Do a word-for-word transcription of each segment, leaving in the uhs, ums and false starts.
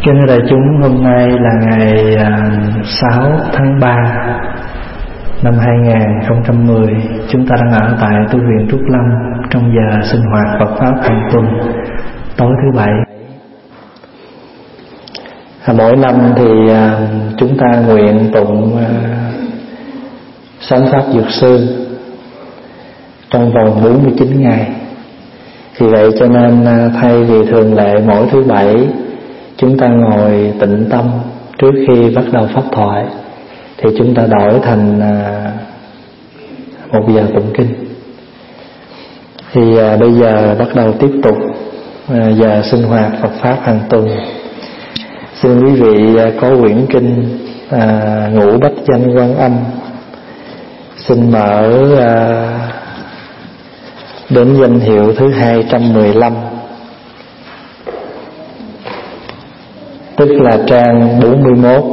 Kính thưa đại chúng, hôm nay là ngày sáu tháng ba năm hai nghìn không trăm mười. Chúng ta đang ở tại tu viện Trúc Lâm trong giờ sinh hoạt Phật Pháp hàng tuần tối thứ bảy. Mỗi năm thì chúng ta nguyện tụng sám pháp dược sư trong vòng bốn mươi chín ngày. Vì vậy cho nên thay vì thường lệ mỗi thứ bảy chúng ta ngồi tĩnh tâm trước khi bắt đầu pháp thoại, thì chúng ta đổi thành một giờ tụng kinh. Thì bây giờ bắt đầu tiếp tục giờ sinh hoạt Phật Pháp hàng tuần. Xin quý vị có quyển kinh à, Ngũ Bách Danh Quan Âm, xin mở à, đến danh hiệu thứ hai trăm mười lăm, tức là trang bốn mươi mốt.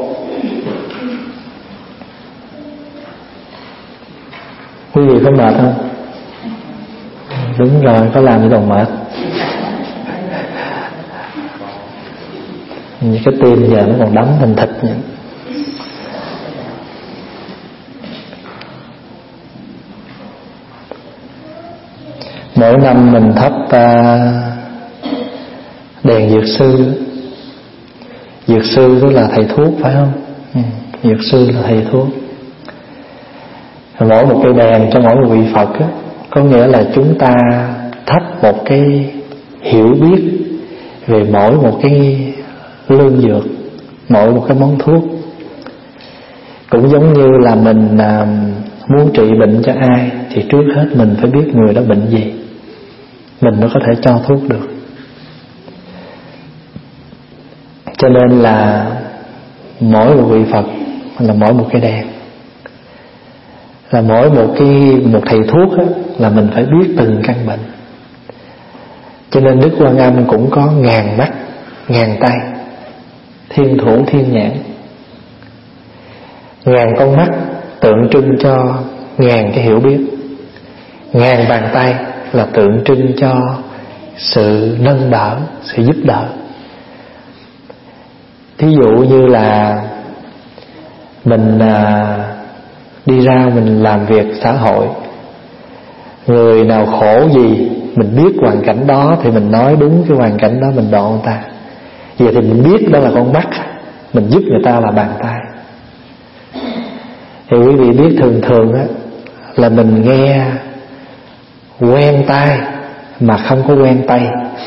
Quý vị có mệt không? Đúng rồi, có làm gì đâu mệt. Như cái tim giờ nó còn đóng thành thịt vậy. Mỗi năm mình thắp uh, đèn dược sư. Dược sư đó là thầy thuốc phải không? Ừ, dược sư là thầy thuốc. Mỗi một cây đèn cho mỗi một vị Phật đó, có nghĩa là chúng ta thắp một cái hiểu biết về mỗi một cái lương dược, mỗi một cái món thuốc. Cũng giống như là mình à, muốn trị bệnh cho ai thì trước hết mình phải biết người đó bệnh gì, mình mới có thể cho thuốc được. Cho nên là mỗi một vị Phật là mỗi một cái đèn, là mỗi một cái một thầy thuốc đó, là mình phải biết từng căn bệnh. Cho nên Đức Quan Âm cũng có ngàn mắt, ngàn tay, thiên thủ thiên nhãn. Ngàn con mắt tượng trưng cho ngàn cái hiểu biết, ngàn bàn tay là tượng trưng cho sự nâng đỡ, sự giúp đỡ. Thí dụ như là mình à, đi ra mình làm việc xã hội, người nào khổ gì mình biết hoàn cảnh đó thì mình nói đúng cái hoàn cảnh đó, mình độ người ta. Vậy thì mình biết đó là con mắt, mình giúp người ta là bàn tay. Thì quý vị biết thường thường á, là mình nghe quen tai mà không có quen tay.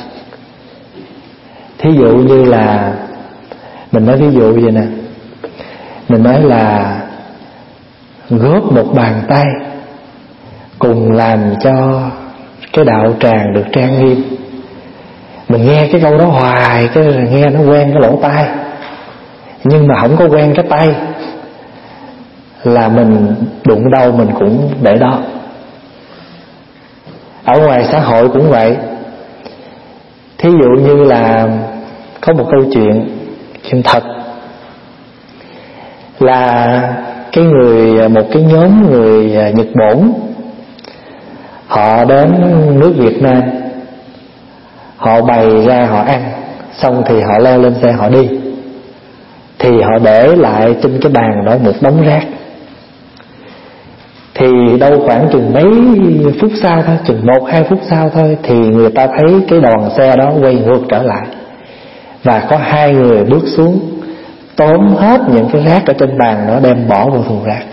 Thí dụ như là mình nói ví dụ vậy nè, mình nói là góp một bàn tay cùng làm cho cái đạo tràng được trang nghiêm. Mình nghe cái câu đó hoài, cái nghe nó quen cái lỗ tai, nhưng mà không có quen cái tay, là mình đụng đâu mình cũng để đó. Ở ngoài xã hội cũng vậy. Thí dụ như là có một câu chuyện chuyện thật, là cái người một cái nhóm người Nhật Bản, họ đến nước Việt Nam, họ bày ra họ ăn, xong thì họ leo lên xe họ đi, thì họ để lại trên cái bàn đó một đống rác. Thì đâu khoảng chừng mấy phút sau thôi, chừng một hai phút sau thôi, thì người ta thấy cái đoàn xe đó quay ngược trở lại, và có hai người bước xuống tóm hết những cái rác ở trên bàn đó đem bỏ vào thùng rác.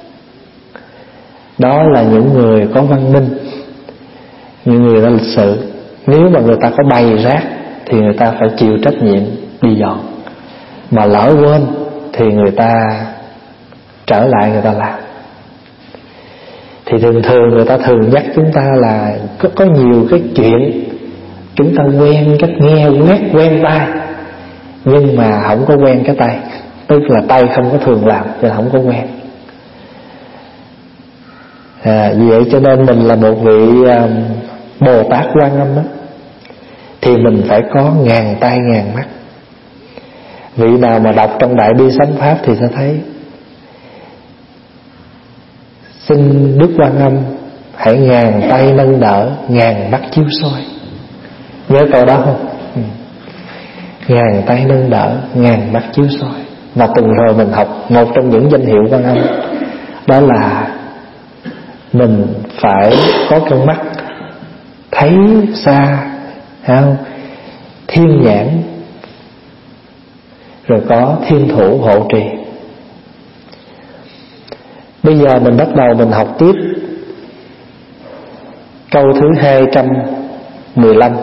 Đó là những người có văn minh, những người có lịch sự. Nếu mà người ta có bày rác thì người ta phải chịu trách nhiệm đi dọn, mà lỡ quên thì người ta trở lại người ta làm. Thì thường thường người ta thường nhắc chúng ta là có, có nhiều cái chuyện chúng ta quen cách nghe, quét quen tay, nhưng mà không có quen cái tay, tức là tay không có thường làm cho không có quen. À, vì vậy cho nên mình là một vị um, Bồ Tát Quan Âm đó, thì mình phải có ngàn tay ngàn mắt. Vị nào mà đọc trong Đại Bi Sám Pháp thì sẽ thấy: xin Đức Quan Âm hãy ngàn tay nâng đỡ, ngàn mắt chiếu soi. Nhớ câu đó không? Ừ. ngàn tay nâng đỡ, ngàn mắt chiếu soi. Mà tuần rồi mình học một trong những danh hiệu Quan Âm, đó là mình phải có con mắt thấy xa, không? Thiên nhãn, rồi có thiên thủ hộ trì. Bây giờ mình bắt đầu mình học tiếp câu thứ hai trăm mười lăm.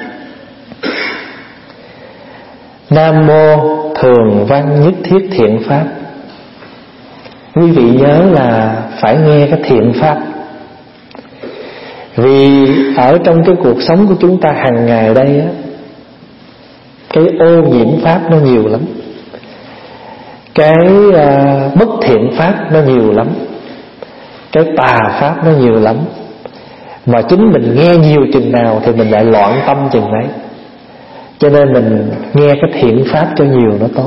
Nam mô thường văn nhất thiết thiện pháp. Quý vị nhớ là phải nghe cái thiện pháp. Vì ở trong cái cuộc sống của chúng ta hàng ngày đây á, cái ô nhiễm pháp nó nhiều lắm, cái uh, bất thiện pháp nó nhiều lắm, cái tà pháp nó nhiều lắm. Mà chính mình nghe nhiều chừng nào thì mình lại loạn tâm chừng đấy. Cho nên mình nghe cái thiện pháp cho nhiều nó tốt.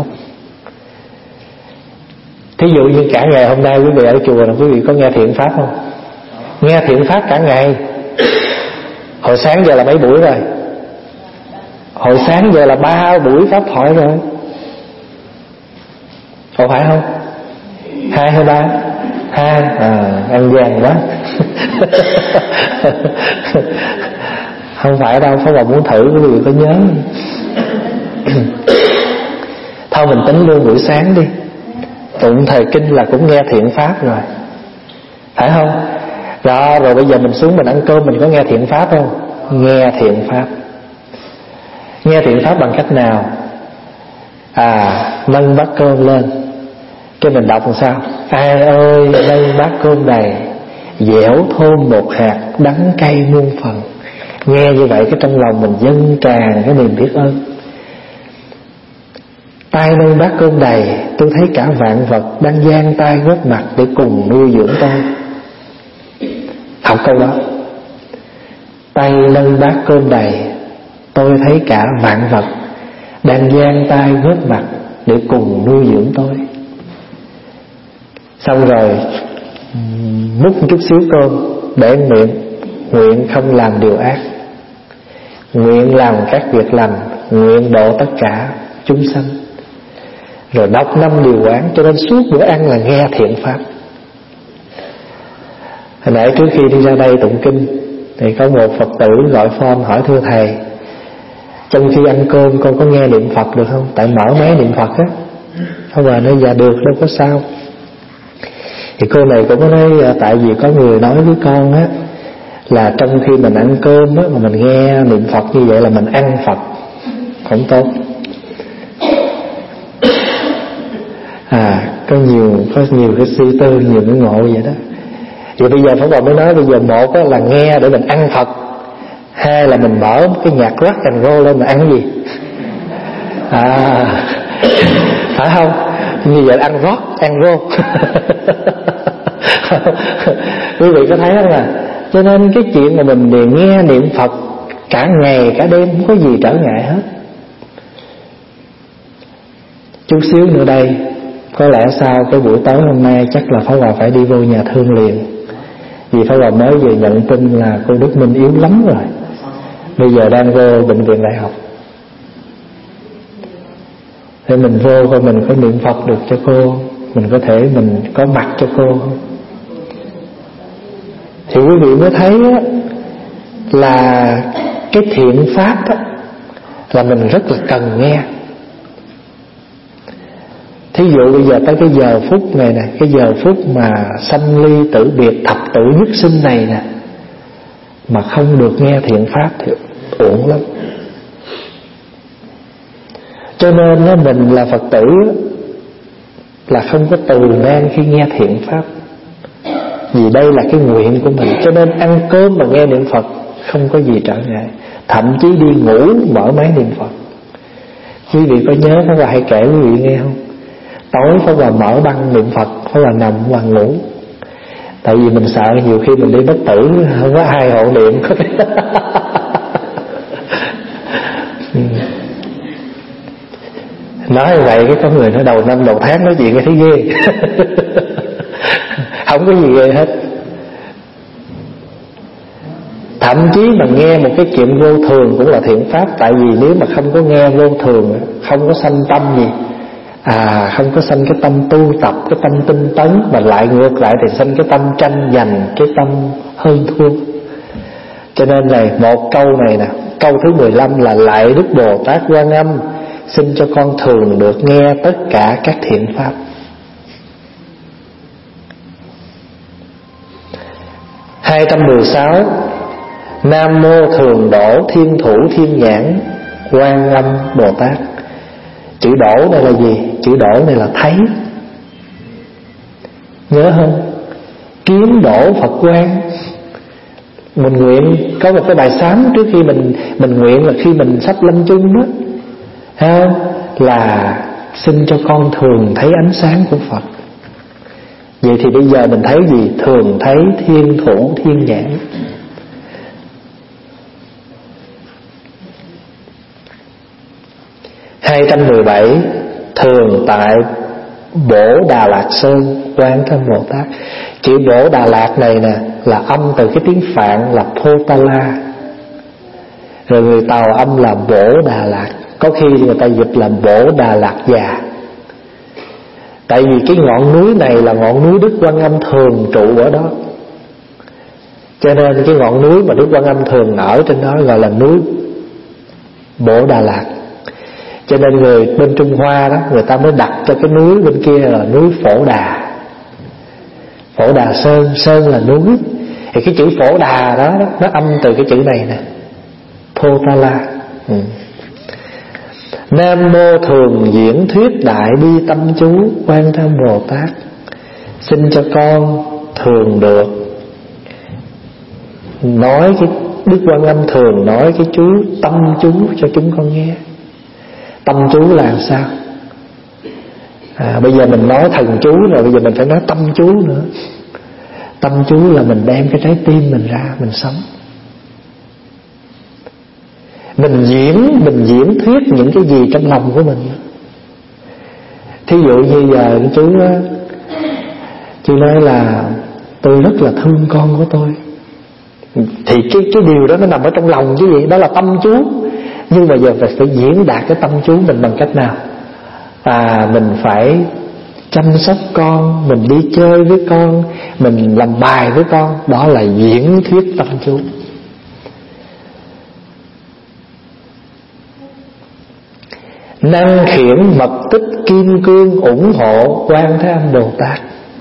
Thí dụ như cả ngày hôm nay quý vị ở chùa là quý vị có nghe thiện pháp không? Nghe thiện pháp cả ngày. Hồi sáng giờ là mấy buổi rồi? Hồi sáng giờ là ba buổi pháp thoại rồi. Có phải không? Hai hay ba? Hai. À, ăn gian quá. Không phải đâu, phải là muốn thử quý vị có nhớ. Thôi mình tính luôn buổi sáng đi. Tụng thời kinh là cũng nghe thiện pháp rồi, phải không? Rồi, rồi bây giờ mình xuống mình ăn cơm, mình có nghe thiện pháp không? Nghe thiện pháp. Nghe thiện pháp bằng cách nào? À, nâng bát cơm lên, cái mình đọc làm sao? Ai ơi nâng bát cơm đầy, dẻo thơm một hạt, đắng cay muôn phần. Nghe như vậy cái trong lòng mình dâng tràn cái niềm biết ơn. Tay nâng bát cơm đầy, tôi thấy cả vạn vật đang giang tay góp mặt để cùng nuôi dưỡng tôi. Học câu đó. Tay nâng bát cơm đầy, tôi thấy cả vạn vật đang giang tay góp mặt để cùng nuôi dưỡng tôi. Xong rồi múc một chút xíu cơm để miệng, nguyện không làm điều ác, nguyện làm các việc lành, nguyện độ tất cả chúng sanh. Rồi đọc năm điều quán. Cho nên suốt bữa ăn là nghe thiện pháp. Hồi nãy trước khi đi ra đây tụng kinh thì có một Phật tử gọi phone hỏi: thưa thầy, trong khi ăn cơm con có nghe niệm Phật được không? Tại mở máy niệm Phật á. Ông bà nói dạ được, đâu có sao. Thì cô này cũng có nói tại vì có người nói với con á là trong khi mình ăn cơm á mà mình nghe niệm Phật như vậy là mình ăn Phật, không tốt. À, có nhiều có nhiều cái suy tư, nhiều cái ngộ vậy đó. Vậy bây giờ Pháp Hòa mới nói bây giờ một á là nghe để mình ăn Phật, hai là mình mở cái nhạc rock and roll lên mà ăn cái gì? À, phải không? Như vậy là ăn rock, ăn roll. Quý vị có thấy không à? Cho nên cái chuyện mà mình để nghe niệm Phật cả ngày cả đêm không có gì trở ngại hết. Chút xíu nữa đây, có lẽ sau cái buổi tối hôm nay chắc là Pháp Hòa phải đi vô nhà thương liền. Vì Pháp Hòa mới vừa nhận tin là cô Đức Minh yếu lắm rồi, bây giờ đang vô bệnh viện đại học. Thế mình vô coi mình có niệm Phật được cho cô, mình có thể mình có mặt cho cô không? Thì quý vị mới thấy á, là cái thiện pháp á, là mình rất là cần nghe. Thí dụ bây giờ tới cái giờ phút này nè, cái giờ phút mà sanh ly tử biệt, thập tử nhất sinh này nè, mà không được nghe thiện pháp thì uổng lắm. Cho nên á, mình là Phật tử á, là không có từ nan khi nghe thiện pháp. Vì đây là cái nguyện của mình. Cho nên ăn cơm mà nghe niệm Phật không có gì trở ngại. Thậm chí đi ngủ mở máy niệm Phật. Quý vị có nhớ Pháp Hòa hay kể quý vị nghe không? Tối Pháp Hòa mở băng niệm Phật, Pháp Hòa nằm Pháp Hòa ngủ. Tại vì mình sợ nhiều khi mình đi bất tử không có ai hộ niệm. Nói vậy cái có người nói đầu năm đầu tháng nói chuyện cái thấy ghê. Không có gì ghê hết. Thậm chí mà nghe một cái chuyện vô thường cũng là thiện pháp. Tại vì nếu mà không có nghe vô thường, không có sanh tâm gì, à không có sanh cái tâm tu tập, cái tâm tinh tấn, mà lại ngược lại thì sanh cái tâm tranh giành, cái tâm hơn thua. Cho nên này, một câu này nè, câu thứ mười lăm là: lạy Đức Bồ Tát Quan Âm, xin cho con thường được nghe tất cả các thiện pháp. Hai trăm mười sáu: Nam mô Thường Đổ Thiên Thủ Thiên Nhãn Quan Âm Bồ Tát. Chữ đổ này là gì? Chữ đổ này là thấy. Nhớ không? Kiến đổ Phật quan. Mình nguyện có một cái bài sám trước khi mình mình nguyện là khi mình sắp lâm chung đó, thấy không? Là xin cho con thường thấy ánh sáng của Phật. Vậy thì bây giờ mình thấy gì? Thường thấy Thiên Thủ Thiên Nhãn. Hai trăm mười bảy: Thường tại Bổ Đà Lạt Sơn Quán Thế Âm Bồ Tát. Chữ Bổ Đà Lạt này nè là âm từ cái tiếng Phạn là Potala, rồi người Tàu âm là Bổ Đà Lạt. Có khi người ta dịch là Bổ Đà Lạt Già. Tại vì cái ngọn núi này là ngọn núi Đức Quan Âm thường trụ ở đó, cho nên cái ngọn núi mà Đức Quan Âm thường ở trên đó gọi là núi Bổ Đà Lạt. Cho nên người bên Trung Hoa đó, người ta mới đặt cho cái núi bên kia là núi Phổ Đà. Phổ Đà Sơn, Sơn là núi. Thì cái chữ Phổ Đà đó, đó nó âm từ cái chữ này nè, Potala. ừ. Nam mô Thường Diễn Thuyết Đại Bi Tâm Chú Quan Thế Âm Bồ Tát. Xin cho con thường được nói cái Đức Quan Âm thường nói cái chú tâm chú cho chúng con nghe. Tâm chú là sao? À, bây giờ mình nói thần chú rồi, bây giờ mình phải nói tâm chú nữa. Tâm chú là mình đem cái trái tim mình ra, mình sống. Mình diễn, mình diễn thuyết những cái gì trong lòng của mình. Thí dụ như giờ chú chú nói là tôi rất là thương con của tôi, thì cái, cái điều đó nó nằm ở trong lòng chứ gì, đó là tâm chú. Nhưng mà giờ phải, phải diễn đạt cái tâm chú mình bằng cách nào? À, mình phải chăm sóc con, mình đi chơi với con, mình làm bài với con. Đó là diễn thuyết tâm chú. Năng khiển mật tích kim cương ủng hộ Quan Thế Âm Bồ Tát.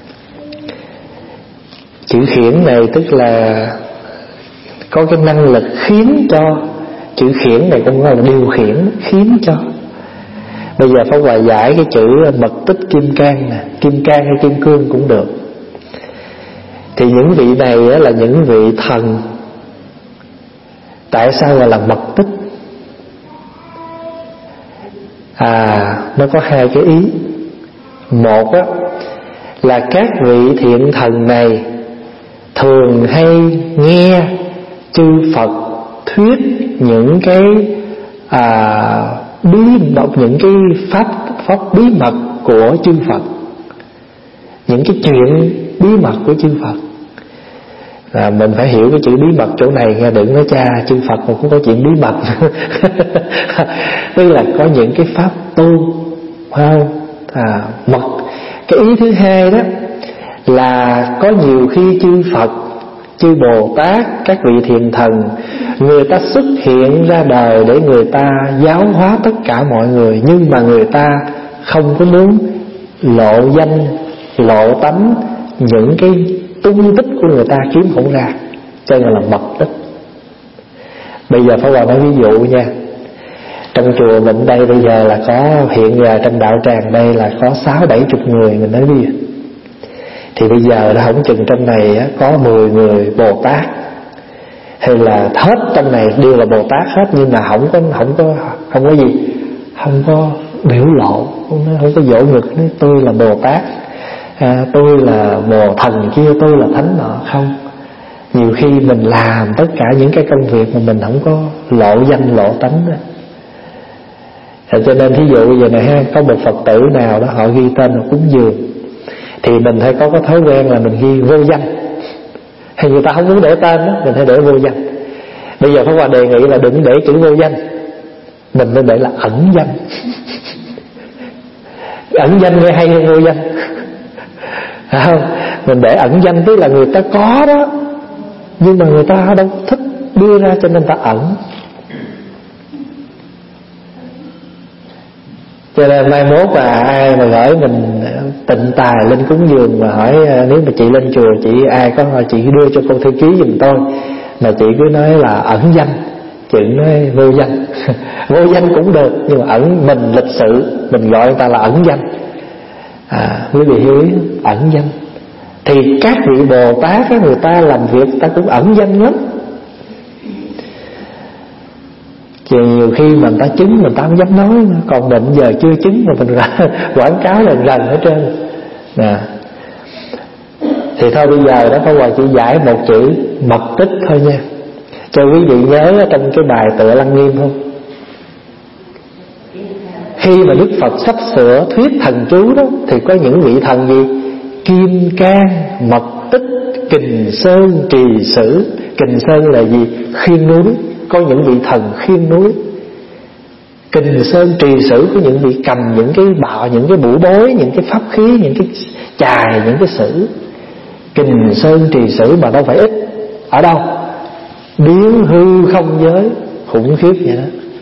Chữ khiển này tức là có cái năng lực khiến cho. Chữ khiển này cũng gọi là điều khiển, khiến cho. Bây giờ Pháp Hòa giải cái chữ mật tích kim cang nè, kim cang hay kim cương cũng được. Thì những vị này là những vị thần. Tại sao gọi là mật tích? À, nó có hai cái ý. Một á, là các vị thiện thần này thường hay nghe chư Phật thuyết những cái à, bí mật, những cái pháp pháp bí mật của chư Phật, những cái chuyện bí mật của chư Phật. À, mình phải hiểu cái chữ bí mật chỗ này nghe, đừng nói cha chư Phật mà cũng có chuyện bí mật. Tức là có những cái pháp tu, phải không? À, mật. Cái ý thứ hai đó là có nhiều khi chư Phật, chư Bồ Tát, các vị thiện thần, người ta xuất hiện ra đời để người ta giáo hóa tất cả mọi người, nhưng mà người ta không có muốn lộ danh, lộ tánh, những cái tung tích của người ta kiếm không ra, cho nên là mật tích. Bây giờ phải nói ví dụ nha. Trong chùa mình đây bây giờ là có, hiện giờ trong đạo tràng đây là có sáu bảy chục người, mình nói ví dụ. Thì bây giờ đã không chừng trong này á, có mười người Bồ Tát, hay là hết trong này đều là Bồ Tát hết, nhưng mà không có không có không có gì, không có biểu lộ, không, không có dỗ ngực nói tôi là Bồ Tát, à, tôi là Bồ Thần kia, tôi là Thánh nọ. Không, nhiều khi mình làm tất cả những cái công việc mà mình không có lộ danh lộ tánh đó. À, cho nên thí dụ bây giờ này ha, có một Phật tử nào đó họ ghi tên là cúng dường, thì mình phải có cái thói quen là mình ghi vô danh. Hay người ta không muốn để tên đó, mình phải để vô danh. Bây giờ Pháp Hòa đề nghị là đừng để chữ vô danh, mình nên để là ẩn danh. Ẩn danh nghe hay hơn vô danh. Phải không? Mình để ẩn danh tức là người ta có đó, nhưng mà người ta đâu thích đưa ra, cho nên ta ẩn. Cho nên mai mốt là ai mà gửi mình tịnh tài lên cúng dường mà hỏi nếu mà chị lên chùa chị ai có hỏi chị đưa cho con thư ký giùm tôi, mà chị cứ nói là ẩn danh, chị nói vô danh. Vô danh cũng được, nhưng mà ẩn, mình lịch sự mình gọi người ta là ẩn danh. À, quý vị hiểu ý, ẩn danh. Thì các vị Bồ Tát á, người ta làm việc ta cũng ẩn danh lắm. Chứ nhiều khi mà người ta chứng mình ta không dám nói nữa. Còn mình giờ chưa chứng mà mình quảng cáo lần lần ở trên nè. Thì thôi bây giờ đó Pháp Hòa chỉ giải một chữ mật tích thôi nha, cho quý vị nhớ trong cái bài Tựa Lăng Nghiêm không. Khi mà Đức Phật sắp sửa thuyết thần chú đó, thì có những vị thần gì? Kim Cang, Mật Tích, Kình Sơn, Trì Sử. Kình Sơn là gì? Khiêng núi. Có những vị thần khiêng núi. Kình Sơn, Trì Sử có những vị cầm những cái bạo, những cái bụ bối, những cái pháp khí, những cái chài, những cái sử. Kình Sơn, Trì Sử mà đâu phải ít. Ở đâu? Biến hư không giới. Khủng khiếp vậy đó.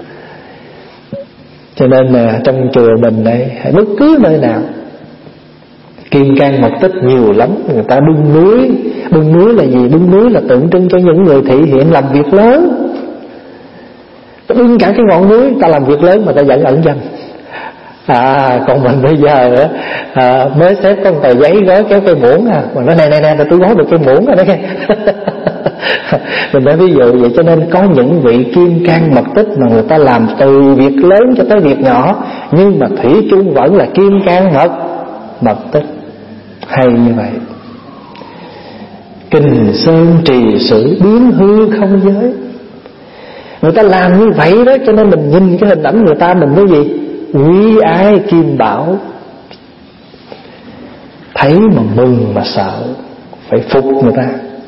Cho nên là trong chùa mình đây, hay bất cứ nơi nào, Kim Cang Mật Tích nhiều lắm. Người ta bưng núi. Bưng núi là gì? Bưng núi là tượng trưng cho những người thị hiện làm việc lớn. Ta bưng cả cái ngọn núi, ta làm việc lớn mà ta vẫn ẩn danh. À, còn mình bây giờ à, mới xếp con tờ giấy gói kéo cây muỗng à, mà nói này này này tôi gói được cây muỗng rồi đó nghe. Mình nói ví dụ vậy. Cho nên có những vị Kim Cang Mật Tích mà người ta làm từ việc lớn cho tới việc nhỏ, nhưng mà thủy chung vẫn là Kim Cang Mật Mật Tích. Hay như vậy. Kình Sơn, Trì Sử, biến hư không giới. Người ta làm như vậy đó, cho nên mình nhìn cái hình ảnh người ta mình nói gì? Quý ái kim bảo. Thấy mà mừng mà sợ, phải phục người ta.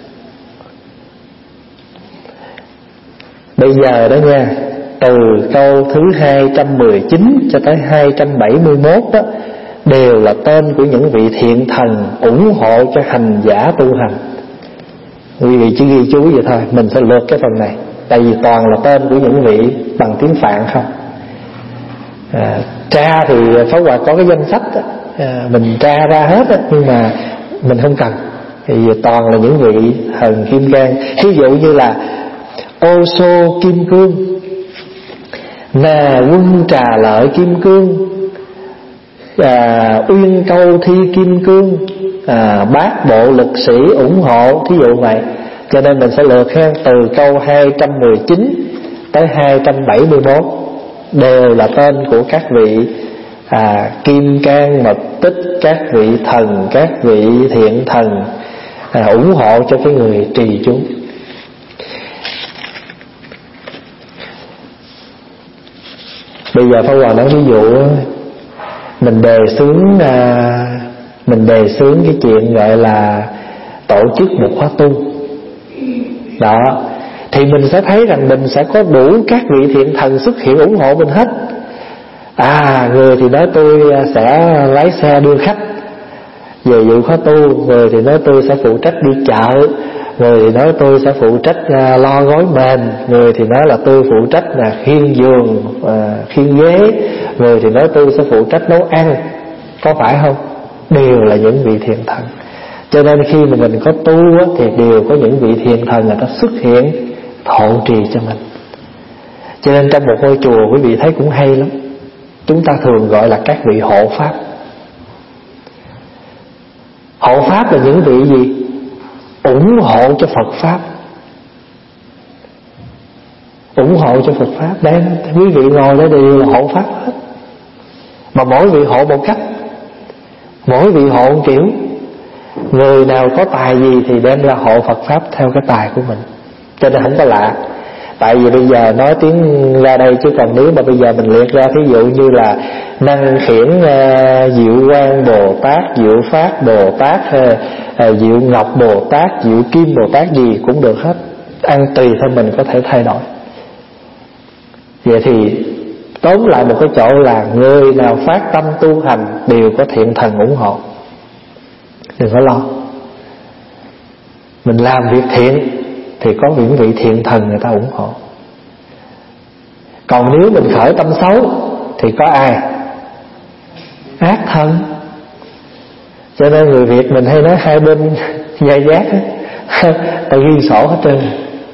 Bây giờ đó nha, từ câu thứ hai trăm mười chín cho tới hai trăm bảy mươi mốt đó, đều là tên của những vị thiện thần ủng hộ cho hành giả tu hành. Quý vị chỉ ghi chú vậy thôi, mình sẽ lượt cái phần này, tại vì toàn là tên của những vị bằng tiếng Phạn không. À, tra thì Pháp Hòa có cái danh sách đó, à, mình tra ra hết đó, nhưng mà mình không cần, thì toàn là những vị thần Kim Cang. Ví dụ như là Ô Sô Kim Cương, Nà Quân Trà Lợi Kim Cương, à, Uyên Câu Thi Kim Cương, à, Bát Bộ Lực Sĩ ủng hộ, thí dụ vậy. Cho nên mình sẽ lượt ha, từ câu hai trăm mười chín tới hai trăm bảy mươi mốt đều là tên của các vị à, Kim Cang Mật Tích, các vị thần, các vị thiện thần à, ủng hộ cho cái người trì chú. Bây giờ Pháp Hòa nói ví dụ mình đề xướng à, mình đề xướng cái chuyện gọi là tổ chức một khóa tu đó, thì mình sẽ thấy rằng mình sẽ có đủ các vị thiện thần xuất hiện ủng hộ mình hết. À, người thì nói tôi sẽ lái xe đưa khách về dự khóa tu, người thì nói tôi sẽ phụ trách đi chợ, người thì nói tôi sẽ phụ trách uh, lo gói mền, người thì nói là tôi phụ trách là khiêng giường, uh, khiêng ghế, người thì nói tôi sẽ phụ trách nấu ăn. Có phải không? Đều là những vị thiện thần. Cho nên khi mà mình có tu á, thì đều có những vị thiện thần người ta xuất hiện hộ trì cho mình. Cho nên trong một ngôi chùa quý vị thấy cũng hay lắm, chúng ta thường gọi là các vị hộ pháp. Hộ pháp là những vị gì? Ủng hộ cho Phật Pháp. Ủng hộ cho Phật Pháp. Đây, quý vị ngồi đây đều là hộ Pháp hết. Mà mỗi vị hộ một cách, mỗi vị hộ một kiểu. Người nào có tài gì thì đem ra hộ Phật Pháp theo cái tài của mình. Cho nên không có lạ. Tại vì bây giờ nói tiếng ra đây, chứ còn nếu mà bây giờ mình liệt ra, thí dụ như là Năng Khiển uh, Diệu Quang Bồ Tát, Diệu Phát Bồ Tát, uh, uh, Diệu Ngọc Bồ Tát, Diệu Kim Bồ Tát gì cũng được hết. ăn tùy theo mình có thể thay đổi. Vậy thì tóm lại một cái chỗ là người nào phát tâm tu hành đều có thiện thần ủng hộ. Đừng có lo. Mình làm việc thiện thì có những vị thiện thần người ta ủng hộ. Còn nếu mình khởi tâm xấu thì có ai? Ác thần. Cho nên người Việt mình hay nói hai bên dây giác ta ghi sổ hết trơn.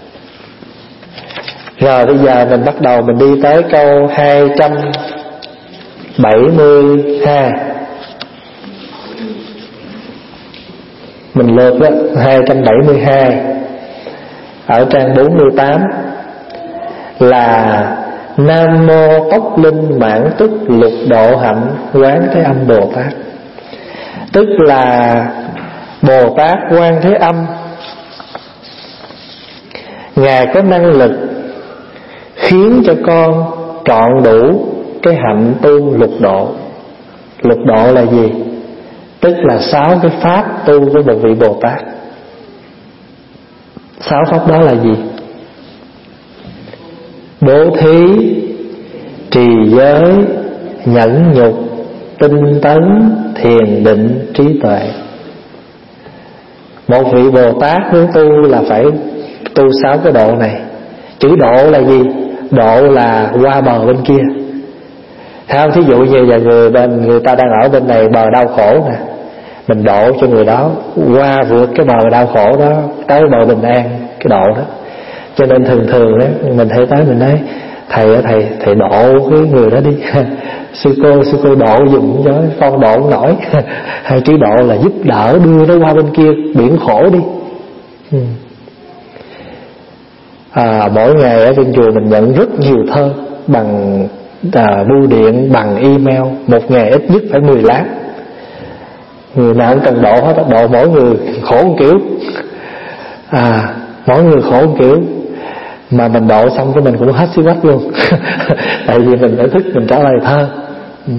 Rồi bây giờ mình bắt đầu mình đi tới câu hai trăm bảy mươi hai. Mình lượt đó, hai trăm bảy mươi hai ở trang bốn mươi tám là Nam Mô Tốc Linh Mãn Tức Lục Độ Hạnh Quán Thế Âm Bồ Tát. Tức là Bồ Tát Quan Thế Âm, Ngài có năng lực khiến cho con trọn đủ cái hạnh tu lục độ. Lục độ là gì? Tức là sáu cái pháp tu của một vị Bồ Tát. Sáu pháp đó là gì? Bố thí, trì giới, nhẫn nhục, tinh tấn, thiền định, trí tuệ. Một vị Bồ Tát muốn tu là phải tu sáu cái độ này. Chữ độ là gì? Độ là qua bờ bên kia. Không, thí dụ như là người bên người ta đang ở bên này bờ đau khổ nè, mình độ cho người đó qua vượt cái bờ đau khổ đó tới bờ bình an, cái độ đó. Cho nên thường thường đó mình thấy tới mình nói thầy thầy thầy độ cái người đó đi. Sư cô sư cô độ dùm cho con độ không nổi. Hai chữ độ là giúp đỡ đưa nó qua bên kia biển khổ đi. ừ. À, mỗi ngày ở bên chùa mình nhận rất nhiều thơ bằng à, bưu điện, bằng email. Một ngày ít nhất phải mười lá. Người nào cũng cần độ hết, độ mỗi người khổ một kiểu. À, mỗi người khổ một kiểu. Mà mình độ xong cái mình cũng hết xí quách luôn. Tại vì mình phải thức mình trả lời thơ. ừ.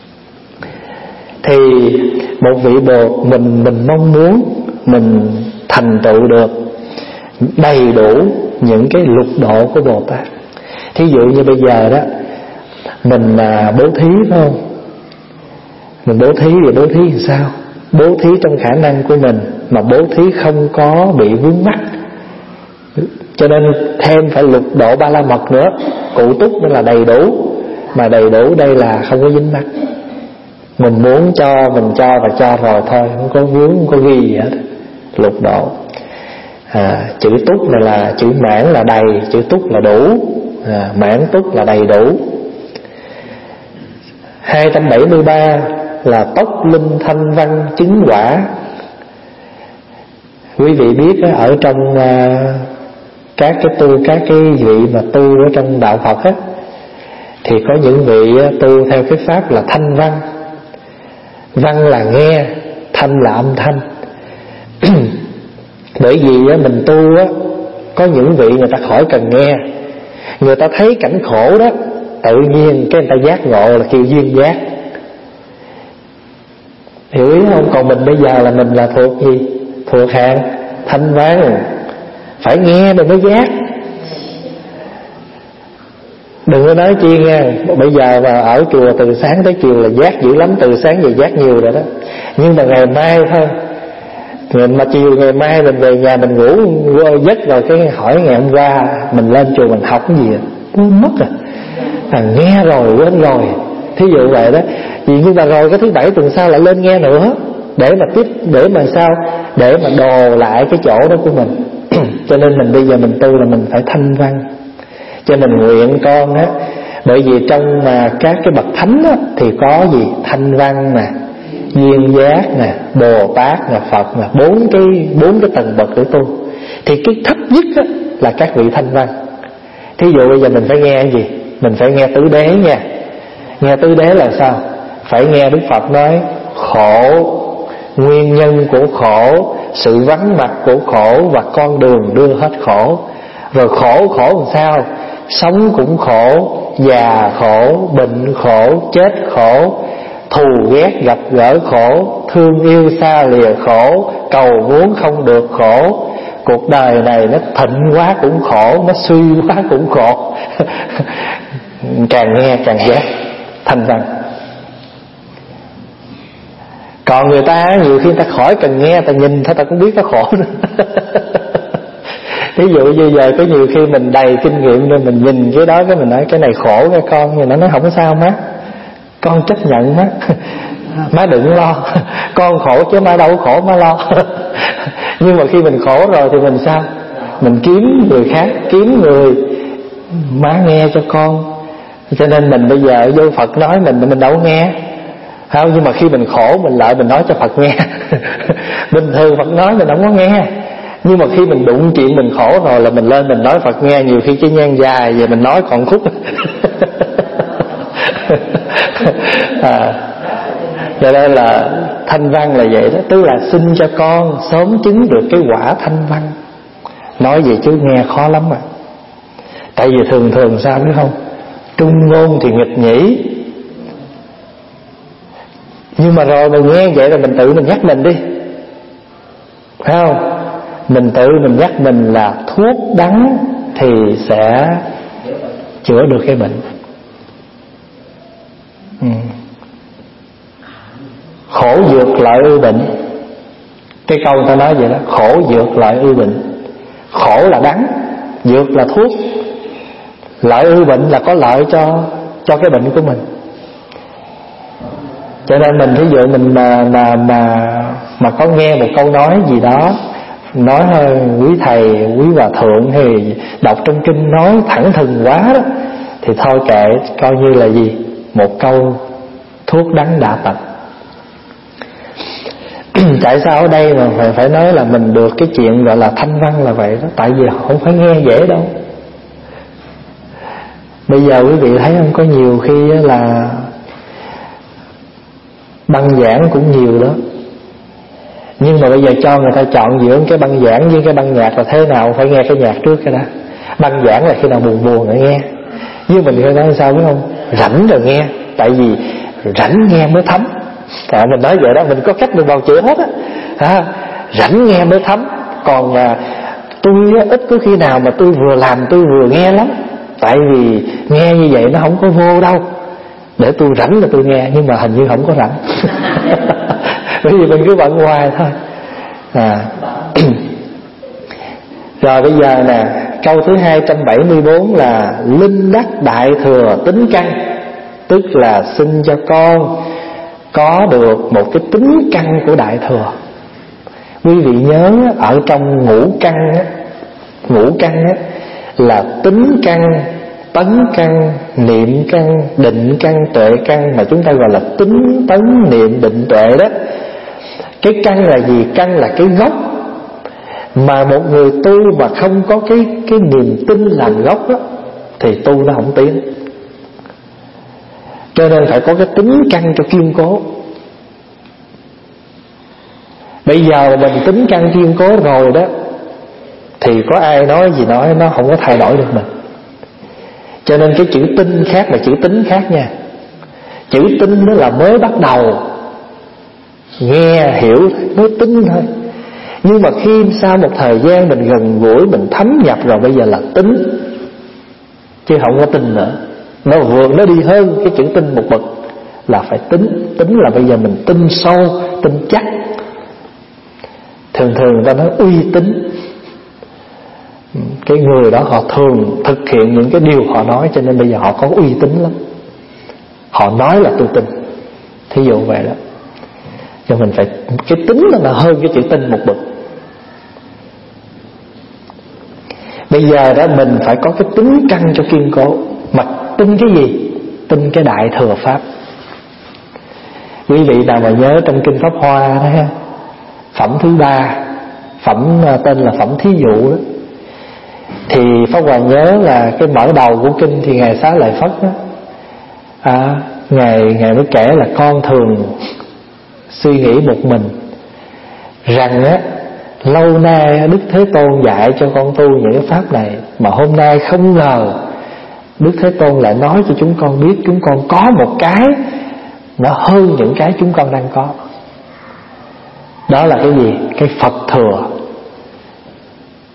Thì một vị Bồ mình mình mong muốn mình thành tựu được đầy đủ những cái lục độ của Bồ Tát. Thí dụ như bây giờ đó mình à, bố thí phải không? Mình bố thí thì bố thí làm sao? Bố thí trong khả năng của mình, mà bố thí không có bị vướng mắc. Cho nên thêm phải lục độ ba la mật nữa. Cụ túc mới là đầy đủ. Mà đầy đủ đây là không có dính mắc. Mình muốn cho mình cho và cho rồi thôi, không có vướng, không có ghi gì hết. Lục độ. À, chữ túc này là chữ mãn là đầy, chữ túc là đủ. À, mãn túc là đầy đủ. Hai trăm bảy mươi ba là tốc linh thanh văn chứng quả. Quý vị biết đó, ở trong uh, các cái tu các cái vị mà tu ở trong đạo Phật á, thì có những vị tu theo cái pháp là thanh văn. Văn là nghe, thanh là âm thanh. Bởi vì á, mình tu á, có những vị người ta khỏi cần nghe, người ta thấy cảnh khổ đó tự nhiên cái người ta giác ngộ là kêu duyên giác. Hiểu ý không? Còn mình bây giờ là mình là thuộc gì? Thuộc hạng thanh văn. Phải nghe rồi mới giác. Đừng có nói chi nghe. Bây giờ mà ở chùa từ sáng tới chiều là giác dữ lắm. Từ sáng giờ giác nhiều rồi đó. Nhưng mà ngày mai thôi, mà chiều ngày mai mình về nhà mình ngủ giấc rồi cái hỏi ngày hôm qua mình lên chùa mình học cái gì à? Quên mất à. À nghe rồi quên rồi. Thí dụ vậy đó. Vì như mà rồi cái thứ bảy tuần sau lại lên nghe nữa. Để mà tiếp, để mà sao? Để mà đồ lại cái chỗ đó của mình. Cho nên mình bây giờ mình tu là mình phải thanh văn. Cho nên nguyện con á, bởi vì trong mà các cái bậc thánh á, thì có gì? Thanh văn nè, duyên giác nè, Bồ Tát nè, Phật nè, bốn cái bốn cái tầng bậc để tu. Thì cái thấp nhất á, là các vị thanh văn. Thí dụ bây giờ mình phải nghe cái gì? Mình phải nghe tứ đế nha. Nghe tứ đế là sao? Phải nghe Đức Phật nói khổ, nguyên nhân của khổ, sự vắng mặt của khổ và con đường đưa hết khổ. Rồi khổ khổ làm sao? Sống cũng khổ, già khổ, bệnh khổ, chết khổ, thù ghét gặp gỡ khổ, thương yêu xa lìa khổ, cầu muốn không được khổ, cuộc đời này nó thịnh quá cũng khổ, nó suy quá cũng khổ. Càng nghe càng giác thanh văn. Còn người ta nhiều khi người ta khỏi cần nghe, ta nhìn thôi ta cũng biết nó khổ. Ví dụ như giờ có nhiều khi mình đầy kinh nghiệm nên mình nhìn cái đó cái mình nói cái này khổ cái con, nhưng nó nói không có sao má, con chấp nhận má. Má đừng lo, con khổ chứ má đâu khổ má lo. Nhưng mà khi mình khổ rồi thì mình sao? Mình kiếm người khác, kiếm người má nghe cho con. Cho nên mình bây giờ vô Phật nói mình mình đâu nghe không, nhưng mà khi mình khổ mình lại mình nói cho Phật nghe. Bình thường Phật nói mình không có nghe, nhưng mà khi mình đụng chuyện mình khổ rồi là mình lên mình nói Phật nghe. Nhiều khi cái nhan dài về mình nói còn khúc. À, cho nên là thanh văn là vậy đó, tức là xin cho con sớm chứng được cái quả thanh văn. Nói vậy chứ nghe khó lắm mà. Tại vì thường thường sao biết không, trung ngôn thì nghịch nhĩ. Nhưng mà rồi mình nghe vậy rồi mình tự mình nhắc mình đi, phải không? Mình tự mình nhắc mình là thuốc đắng thì sẽ chữa được cái bệnh. ừ. Khổ dược lợi ư bệnh. Cái câu ta nói vậy đó, khổ dược lợi ư bệnh. Khổ là đắng, dược là thuốc. Lợi ư bệnh là có lợi cho cho cái bệnh của mình. Cho nên mình ví dụ mình mà mà mà mà có nghe một câu nói gì đó, nói hơi quý thầy, quý hòa thượng hay đọc trong kinh nói thẳng thừng quá đó, thì thôi kệ, coi như là gì, một câu thuốc đắng đã tật. Tại sao ở đây mà phải phải nói là mình được cái chuyện gọi là thanh văn là vậy đó? Tại vì không phải nghe dễ đâu. Bây giờ quý vị thấy không, có nhiều khi là băng giảng cũng nhiều đó, nhưng mà bây giờ cho người ta chọn giữa cái băng giảng với cái băng nhạc là thế nào, phải nghe cái nhạc trước cái đã. Băng giảng là khi nào buồn buồn rồi nghe, nhưng mình nghe nói sao biết không, rảnh rồi nghe. Tại vì rảnh nghe mới thấm. À, mình nói vậy đó, mình có cách mình bào chữa hết á. À, rảnh nghe mới thấm. Còn à, tôi á, ít có khi nào mà tôi vừa làm tôi vừa nghe lắm. Tại vì nghe như vậy nó không có vô đâu. Để tôi rảnh là tôi nghe, nhưng mà hình như không có rảnh. Bởi vì mình cứ bận hoài thôi. À. Rồi bây giờ nè, câu thứ hai trăm bảy mươi bốn là linh đắc đại thừa tính căn. Tức là xin cho con có được một cái tính căn của đại thừa. Quý vị nhớ ở trong ngũ căn á, ngũ căn á là tính căn, tấn căn, niệm căn, định căn, tuệ căn, mà chúng ta gọi là tính, tấn, niệm, định, tuệ đó. Cái căn là gì? Căn là cái gốc. Mà một người tu mà không có cái cái niềm tin làm gốc đó, thì tu nó không tiến. Cho nên phải có cái tính căn cho kiên cố. Bây giờ mình tính căn kiên cố rồi đó, thì có ai nói gì nói, nó không có thay đổi được mình. Cho nên cái chữ tin khác là chữ tính khác nha. Chữ tin nó là mới bắt đầu, nghe hiểu mới tin thôi. Nhưng mà khi sau một thời gian mình gần gũi, mình thấm nhập rồi, bây giờ là tính, chứ không có tin nữa. Nó vượt, nó đi hơn cái chữ tin một bậc, là phải tính. Tính là bây giờ mình tin sâu, tin chắc. Thường thường ta nói uy tín. Cái người đó họ thường thực hiện những cái điều họ nói, cho nên bây giờ họ có uy tín lắm. Họ nói là tôi tin, thí dụ vậy đó. Cho mình phải, cái tính nó là hơn cái chữ tin một bậc. Bây giờ đó mình phải có cái tính căn cho kiên cố. Mà tin cái gì? Tin cái đại thừa pháp. Quý vị nào mà nhớ trong kinh Pháp Hoa đó ha, phẩm thứ ba, phẩm tên là phẩm thí dụ đó, thì Pháp Hòa nhớ là cái mở đầu của kinh thì Ngài Xá Lợi Phất đó, à, Ngài, Ngài mới kể là con thường suy nghĩ một mình rằng á, lâu nay Đức Thế Tôn dạy cho con tu những cái pháp này, mà hôm nay không ngờ Đức Thế Tôn lại nói cho chúng con biết chúng con có một cái nó hơn những cái chúng con đang có. Đó là cái gì? Cái Phật thừa.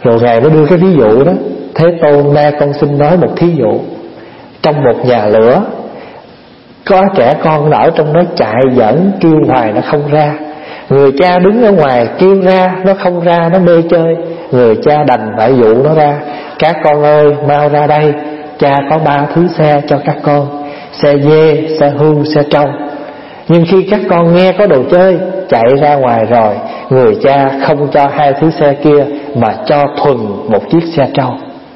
Rồi Ngài mới đưa cái ví dụ đó: Thế Tôn, nay con xin nói một thí dụ. Trong một nhà lửa, có trẻ con ở trong đó chạy giỡn kêu hoài nó không ra. Người cha đứng ở ngoài kêu ra, nó không ra, nó mê chơi. Người cha đành phải dụ nó ra: Các con ơi, mau ra đây, cha có ba thứ xe cho các con: xe dê, xe hươu, xe trâu. Nhưng khi các con nghe có đồ chơi, chạy ra ngoài rồi, người cha không cho hai thứ xe kia, mà cho thuần một chiếc xe trâu.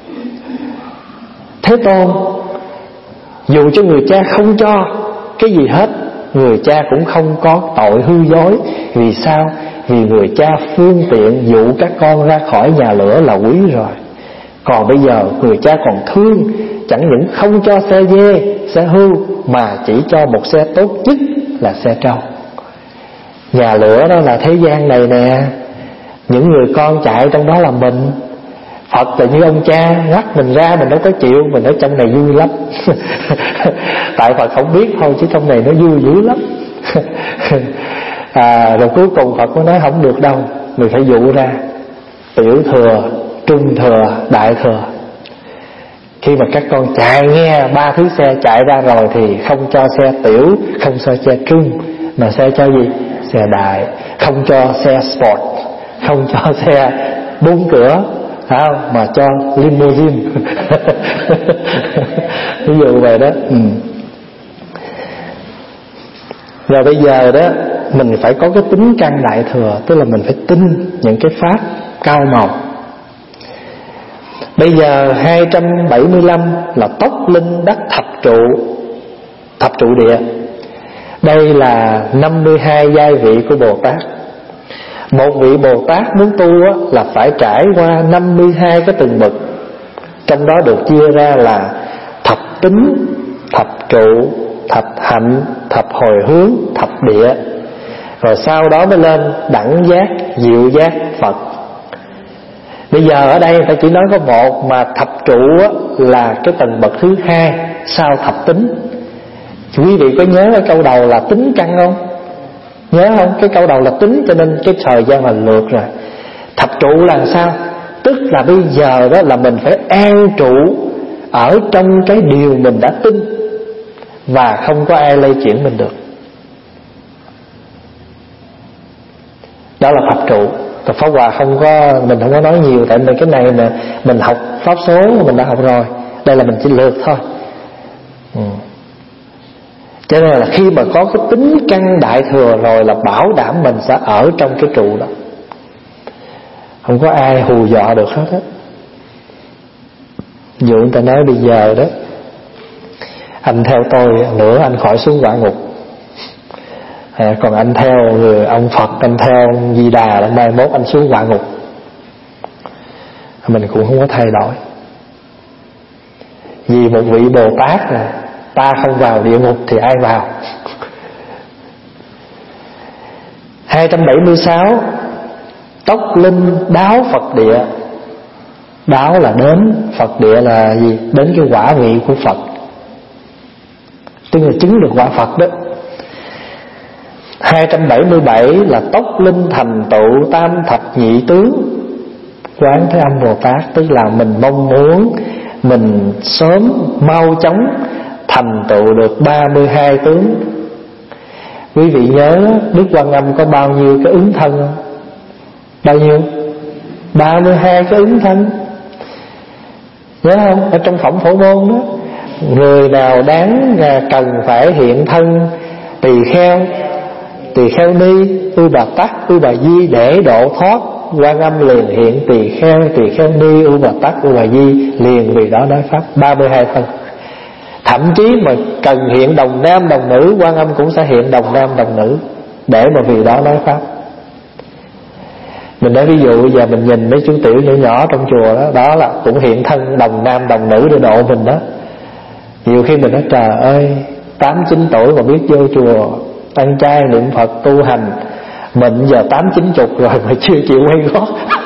Thế Tôn, dù cho người cha không cho cái gì hết, người cha cũng không có tội hư dối. Vì sao? Vì người cha phương tiện dụ các con ra khỏi nhà lửa là quý rồi. Còn bây giờ người cha còn thương, chẳng những không cho xe dê, xe hươu, mà chỉ cho một xe tốt nhất là xe trâu. Nhà lửa đó là thế gian này nè. Những người con chạy trong đó là mình. Phật là như ông cha ngắt mình ra, mình đâu có chịu. Mình ở trong này vui lắm. Tại Phật không biết thôi, chứ trong này nó vui dữ lắm. à, Rồi cuối cùng Phật mới nói không được đâu, mình phải dụ ra tiểu thừa, trung thừa, đại thừa. Khi mà các con chạy nghe ba thứ xe chạy ra rồi, thì không cho xe tiểu, không cho xe trung, mà xe cho gì? Xe đại. Không cho xe sport, không cho xe bốn cửa, à, mà cho limousine. Ví dụ vậy đó. ừ. Rồi bây giờ đó, mình phải có cái tính căn đại thừa, tức là mình phải tin những cái pháp cao màu. Bây giờ hai trăm bảy mươi lăm là tốc linh đắc thập trụ, thập trụ địa. Đây là năm mươi hai giai vị của Bồ Tát. Một vị Bồ Tát muốn tu á, là phải trải qua năm mươi hai cái từng bậc. Trong đó được chia ra là thập tính, thập trụ, thập hạnh, thập hồi hướng, thập địa. Rồi sau đó mới lên đẳng giác, diệu giác, Phật. Bây giờ ở đây ta chỉ nói có một, mà thập trụ á, là cái tầng bậc thứ hai sau thập tính. Quý vị có nhớ cái câu đầu là tính căn không? Nhớ không? Cái câu đầu là tính, cho nên cái thời gian là lượt rồi. Thập trụ là sao? Tức là bây giờ đó là mình phải an trụ ở trong cái điều mình đã tin, và không có ai lay chuyển mình được. Đó là thập trụ. Còn Pháp Hòa không có, mình không có nói nhiều, tại vì cái này mà mình học pháp số mình đã học rồi. Đây là mình chỉ lượt thôi. ừ. Cho nên là khi mà có cái tính căn đại thừa rồi là bảo đảm mình sẽ ở trong cái trụ đó, không có ai hù dọa được hết á. Dụ người ta nói bây giờ đó, anh theo tôi nữa anh khỏi xuống quả ngục, à, còn anh theo người ông Phật, anh theo ông Di Đà là mai mốt anh xuống quả ngục. Mình cũng không có thay đổi. Vì một vị Bồ Tát này, ta không vào địa ngục thì ai vào? Hai trăm bảy mươi sáu tốc linh đáo Phật địa. Đáo là đến, Phật địa là gì? Đến cái quả vị của Phật, tức là chứng được quả Phật đó. Hai trăm bảy mươi bảy là tốc linh thành tựu tam thập nhị tướng Quán Thế Âm Bồ Tát. Tức là mình mong muốn mình sớm mau chóng thành tựu được ba mươi hai tướng. Quý vị nhớ Đức Quan Âm có bao nhiêu cái ứng thân không? Bao nhiêu? ba mươi hai cái ứng thân. Nhớ không? Ở trong Phẩm Phổ Môn đó, người nào đáng cần phải hiện thân tỳ kheo, tỳ kheo ni, ư bà tắc, ư bà di để độ thoát, Quan Âm liền hiện tỳ kheo, tỳ kheo ni, ư bà tắc, ư bà di liền vì đó nói pháp. Ba mươi hai thân. Thậm chí mà cần hiện đồng nam đồng nữ, Quan Âm cũng sẽ hiện đồng nam đồng nữ để mà vì đó nói pháp. Mình nói ví dụ bây giờ mình nhìn mấy chú tiểu nhỏ nhỏ trong chùa đó, đó là cũng hiện thân đồng nam đồng nữ để độ mình đó. Nhiều khi mình nói trời ơi, tám chín tuổi mà biết vô chùa ăn chay niệm Phật tu hành, mình giờ tám chín chục rồi mà chưa chịu quay gót.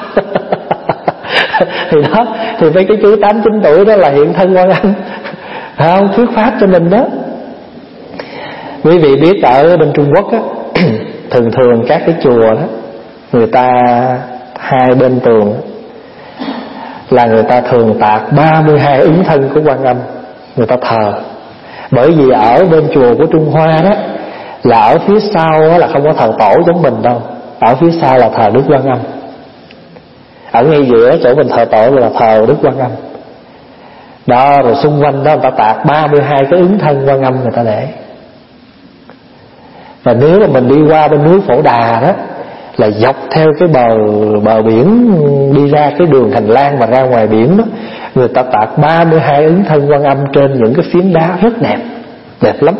Thì đó, thì mấy cái chú tám chín tuổi đó là hiện thân Quan Âm, không thuyết pháp cho mình đó. Quý vị biết ở bên Trung Quốc á, thường thường các cái chùa đó, người ta hai bên tường là người ta thường tạc ba mươi hai ứng thân của Quan Âm, người ta thờ. Bởi vì ở bên chùa của Trung Hoa đó, là ở phía sau đó là không có thờ tổ giống mình đâu. Ở phía sau là thờ Đức Quan Âm. Ở ngay giữa chỗ mình thờ tổ là thờ Đức Quan Âm. Đó, rồi xung quanh đó người ta tạc ba mươi hai cái ứng thân Quan Âm người ta để. Và nếu mà mình đi qua bên núi Phổ Đà đó, là dọc theo cái bờ bờ biển đi ra cái đường hành lang mà ra ngoài biển đó, người ta tạc ba mươi hai ứng thân Quan Âm trên những cái phiến đá rất đẹp, đẹp lắm.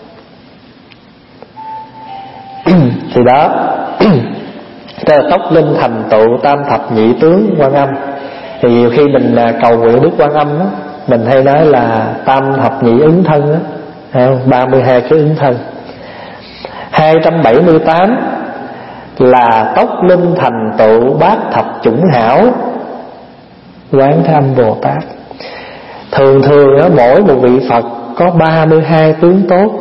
Thì đó cái là tốc linh thành tựu tam thập nhị tướng Quan Âm. Thì nhiều khi mình cầu nguyện Đức Quan Âm đó, mình hay nói là tam thập nhị ứng thân đó, thấy không? ba mươi hai cái ứng thân. Hai trăm bảy mươi tám là tốc linh thành tựu bát thập chủng hảo Quán Thế Âm Bồ Tát. Thường thường đó, mỗi một vị Phật có ba mươi hai tướng tốt,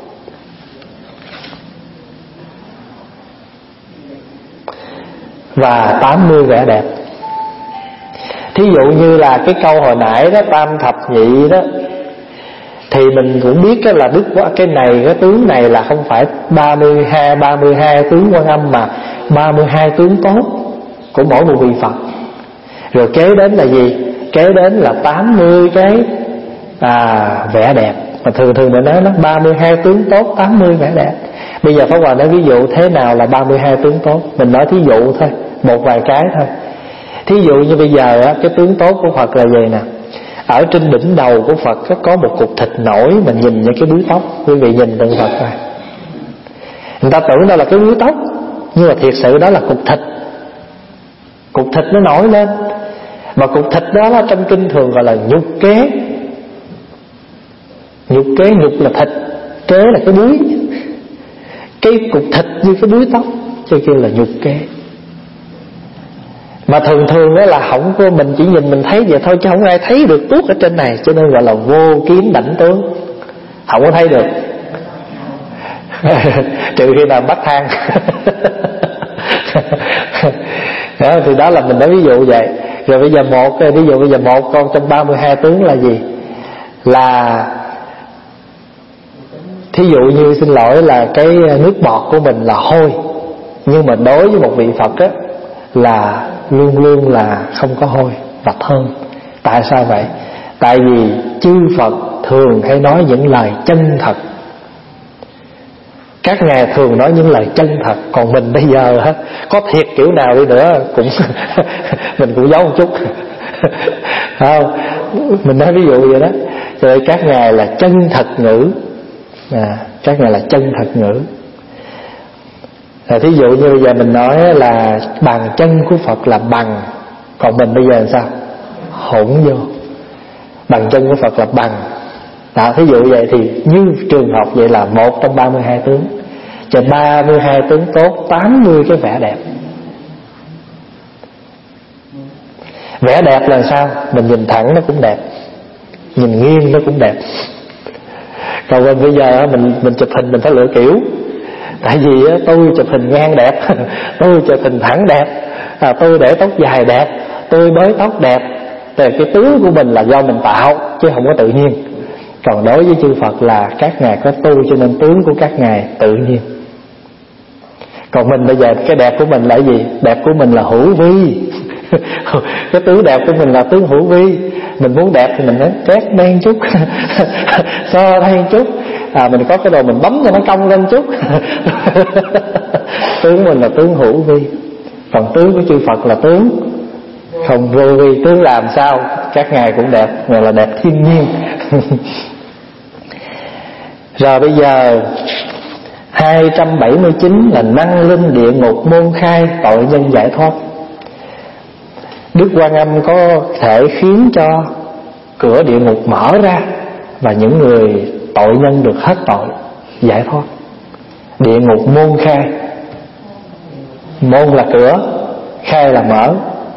và tám mươi vẻ đẹp. Thí dụ như là cái câu hồi nãy đó, tam thập nhị đó, thì mình cũng biết cái là Đức cái này, cái tướng này là không phải ba mươi hai ba mươi hai tướng Quan Âm, mà ba mươi hai tướng tốt của mỗi một vị Phật. Rồi kế đến là gì? Kế đến là tám mươi cái à, vẻ đẹp. Mà thường thường mình nói nó ba mươi hai tướng tốt, tám mươi vẻ đẹp. Bây giờ Pháp Hòa nói ví dụ thế nào là ba mươi hai tướng tốt. Mình nói thí dụ thôi, một vài cái thôi. Thí dụ như bây giờ á, cái tướng tốt của Phật là gì nè? Ở trên đỉnh đầu của Phật có một cục thịt nổi. Mình nhìn những cái búi tóc, quý vị nhìn tượng Phật rồi, người ta tưởng đó là cái búi tóc, nhưng mà thiệt sự đó là cục thịt. Cục thịt nó nổi lên. Mà cục thịt đó, đó trong kinh thường gọi là nhục kế. Nhục kế, nhục là thịt, kế là cái búi. Cái cục thịt như cái búi tóc, cho kêu là nhục kế. Mà thường thường đó là không có, mình chỉ nhìn mình thấy vậy thôi, chứ không ai thấy được tuốt ở trên này, cho nên gọi là vô kiến đảnh tướng, không có thấy được. Trừ khi nào bắt thang. Đó, thì đó là mình nói ví dụ vậy. Rồi bây giờ một ví dụ bây giờ một con trong ba mươi hai tướng là gì? Là thí dụ như xin lỗi là cái nước bọt của mình là hôi, nhưng mà đối với một vị Phật á là luôn luôn là không có hôi và thơm. Tại sao vậy? Tại vì chư Phật thường hay nói những lời chân thật. Các ngài thường nói những lời chân thật. Còn mình bây giờ á, có thiệt kiểu nào đi nữa cũng mình cũng giấu một chút. Không, mình nói ví dụ vậy đó. Rồi các ngài là chân thật ngữ, à, các ngài là chân thật ngữ. À, thí dụ như bây giờ mình nói là bàn chân của Phật là bằng, còn mình bây giờ làm sao? Hỗn vô. Bàn chân của Phật là bằng. Đó, thí dụ vậy thì như trường hợp vậy là một trong ba mươi hai tướng. Cho ba mươi hai tướng tốt, tám mươi cái vẻ đẹp. Vẻ đẹp là sao? Mình nhìn thẳng nó cũng đẹp, nhìn nghiêng nó cũng đẹp. Còn mình bây giờ mình mình chụp hình mình phải lựa kiểu. Tại vì tôi chụp hình ngang đẹp, tôi chụp hình thẳng đẹp, à, tôi để tóc dài đẹp, tôi bới tóc đẹp. Thì cái tướng của mình là do mình tạo, chứ không có tự nhiên. Còn đối với chư Phật là các ngài có tu, cho nên tướng của các ngài tự nhiên. Còn mình bây giờ cái đẹp của mình là gì? Đẹp của mình là hữu vi. Cái tướng đẹp của mình là tướng hữu vi. Mình muốn đẹp thì mình nói tét đen chút, so đen chút, à, mình có cái đồ mình bấm cho nó cong lên chút. Tướng mình là tướng hữu vi. Còn tướng của chư Phật là tướng không vô vi. Tướng làm sao các ngài cũng đẹp, gọi là đẹp thiên nhiên. Rồi bây giờ hai trăm bảy mươi chín là năng linh địa ngục môn khai, tội nhân giải thoát. Đức Quan Âm có thể khiến cho cửa địa ngục mở ra, và những người tội nhân được hết tội, giải thoát. Địa ngục môn khai. Môn là cửa, khai là mở.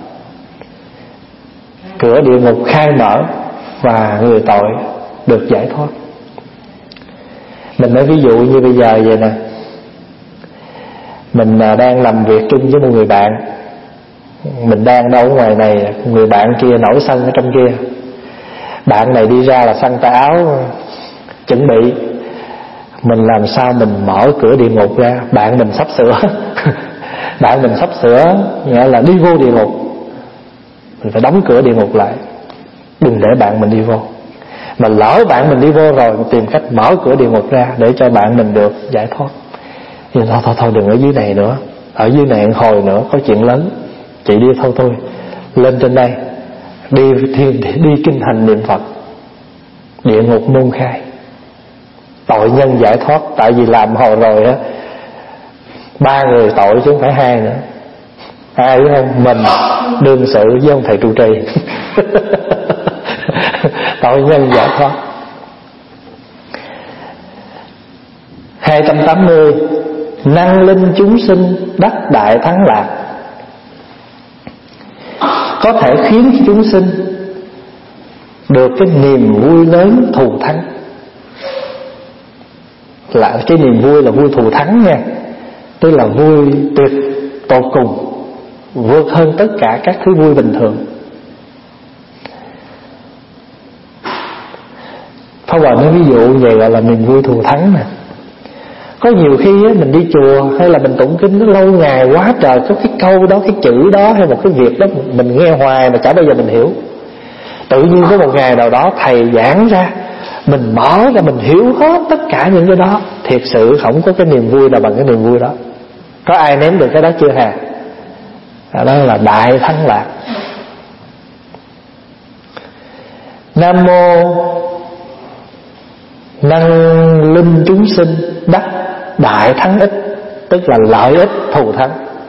Cửa địa ngục khai mở, và người tội được giải thoát. Mình nói ví dụ như bây giờ vậy nè, mình đang làm việc chung với một người bạn, Mình đang đâu ở ngoài này, người bạn kia nổi sân ở trong kia. Bạn này đi ra là xăng tay áo chuẩn bị. Mình làm sao mình mở cửa địa ngục ra. Bạn mình sắp sửa Bạn mình sắp sửa nghĩa là đi vô địa ngục. Mình phải đóng cửa địa ngục lại, đừng để bạn mình đi vô. Mà lỡ bạn mình đi vô rồi, mình tìm cách mở cửa địa ngục ra để cho bạn mình được giải thoát. Thì thôi thôi thôi đừng ở dưới này nữa, ở dưới này hồi nữa có chuyện lớn. Chị đi thôi thôi, lên trên đây đi thiên đi kinh hành niệm Phật, địa ngục nôn khai, tội nhân giải thoát. Tại vì làm hồi rồi á, ba người tội chứ không phải hai nữa. Ai biết không? Mình đương sự với ông thầy trụ trì tội nhân giải thoát. Hai trăm tám mươi, năng linh chúng sinh đắc đại thắng lạc. Có thể khiến chúng sinh được cái niềm vui lớn thù thắng. Là cái niềm vui là vui thù thắng nha, tức là vui tuyệt tột cùng, vượt hơn tất cả các thứ vui bình thường. Pháp Hòa nói ví dụ vậy gọi là niềm vui thù thắng nè. Có nhiều khi á, mình đi chùa hay là mình tụng kinh nó lâu ngày quá trời, có cái câu đó, cái chữ đó hay một cái việc đó mình nghe hoài mà chả bao giờ mình hiểu. Tự nhiên có một ngày nào đó thầy giảng ra, mình mở ra mình hiểu hết tất cả những cái đó. Thiệt sự không có cái niềm vui nào bằng cái niềm vui đó. Có ai nếm được cái đó chưa hả? Đó là đại thắng lạc. Nam mô năng linh chúng sinh đắc đại thắng ích, tức là lợi ích thù thắng.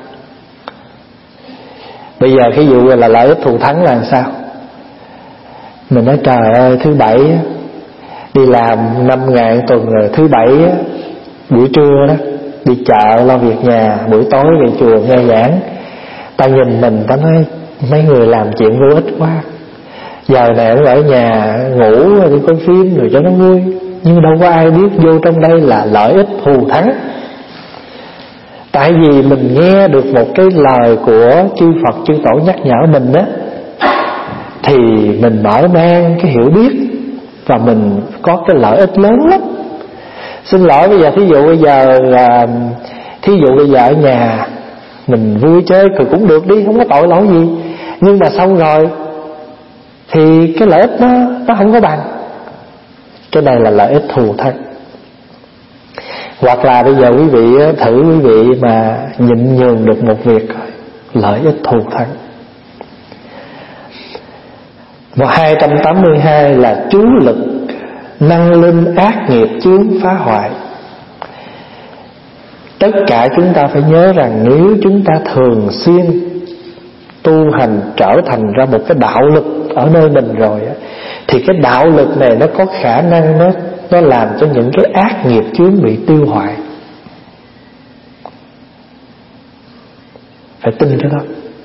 Bây giờ cái vụ là lợi ích thù thắng là làm sao? Mình nói trời ơi, thứ bảy đi làm năm ngày tuần rồi, thứ bảy buổi trưa đó đi chợ lo việc nhà, buổi tối về chùa nghe giảng. Ta nhìn mình ta nói mấy người làm chuyện vô ích quá, giờ này cũng ở nhà ngủ đi coi phim rồi cho nó vui. Nhưng đâu có ai biết vô trong đây là lợi ích thù thắng. Tại vì mình nghe được một cái lời của chư Phật chư Tổ nhắc nhở mình á, thì mình mở mang cái hiểu biết và mình có cái lợi ích lớn lắm. Xin lỗi bây giờ thí dụ bây giờ là thí dụ bây giờ ở nhà mình vui chơi thì cũng được đi, không có tội lỗi gì. Nhưng mà xong rồi thì cái lợi ích nó nó không có bằng. Cái này là lợi ích thù thắng. Hoặc là bây giờ quý vị thử quý vị mà nhịn nhường được một việc, lợi ích thù thắng. Và hai trăm tám mươi hai là chú lực năng linh ác nghiệp chướng phá hoại. Tất cả chúng ta phải nhớ rằng nếu chúng ta thường xuyên tu hành trở thành ra một cái đạo lực ở nơi mình rồi á, thì cái đạo lực này nó có khả năng nó nó làm cho những cái ác nghiệp chướng bị tiêu hoại. Phải tin cái đó.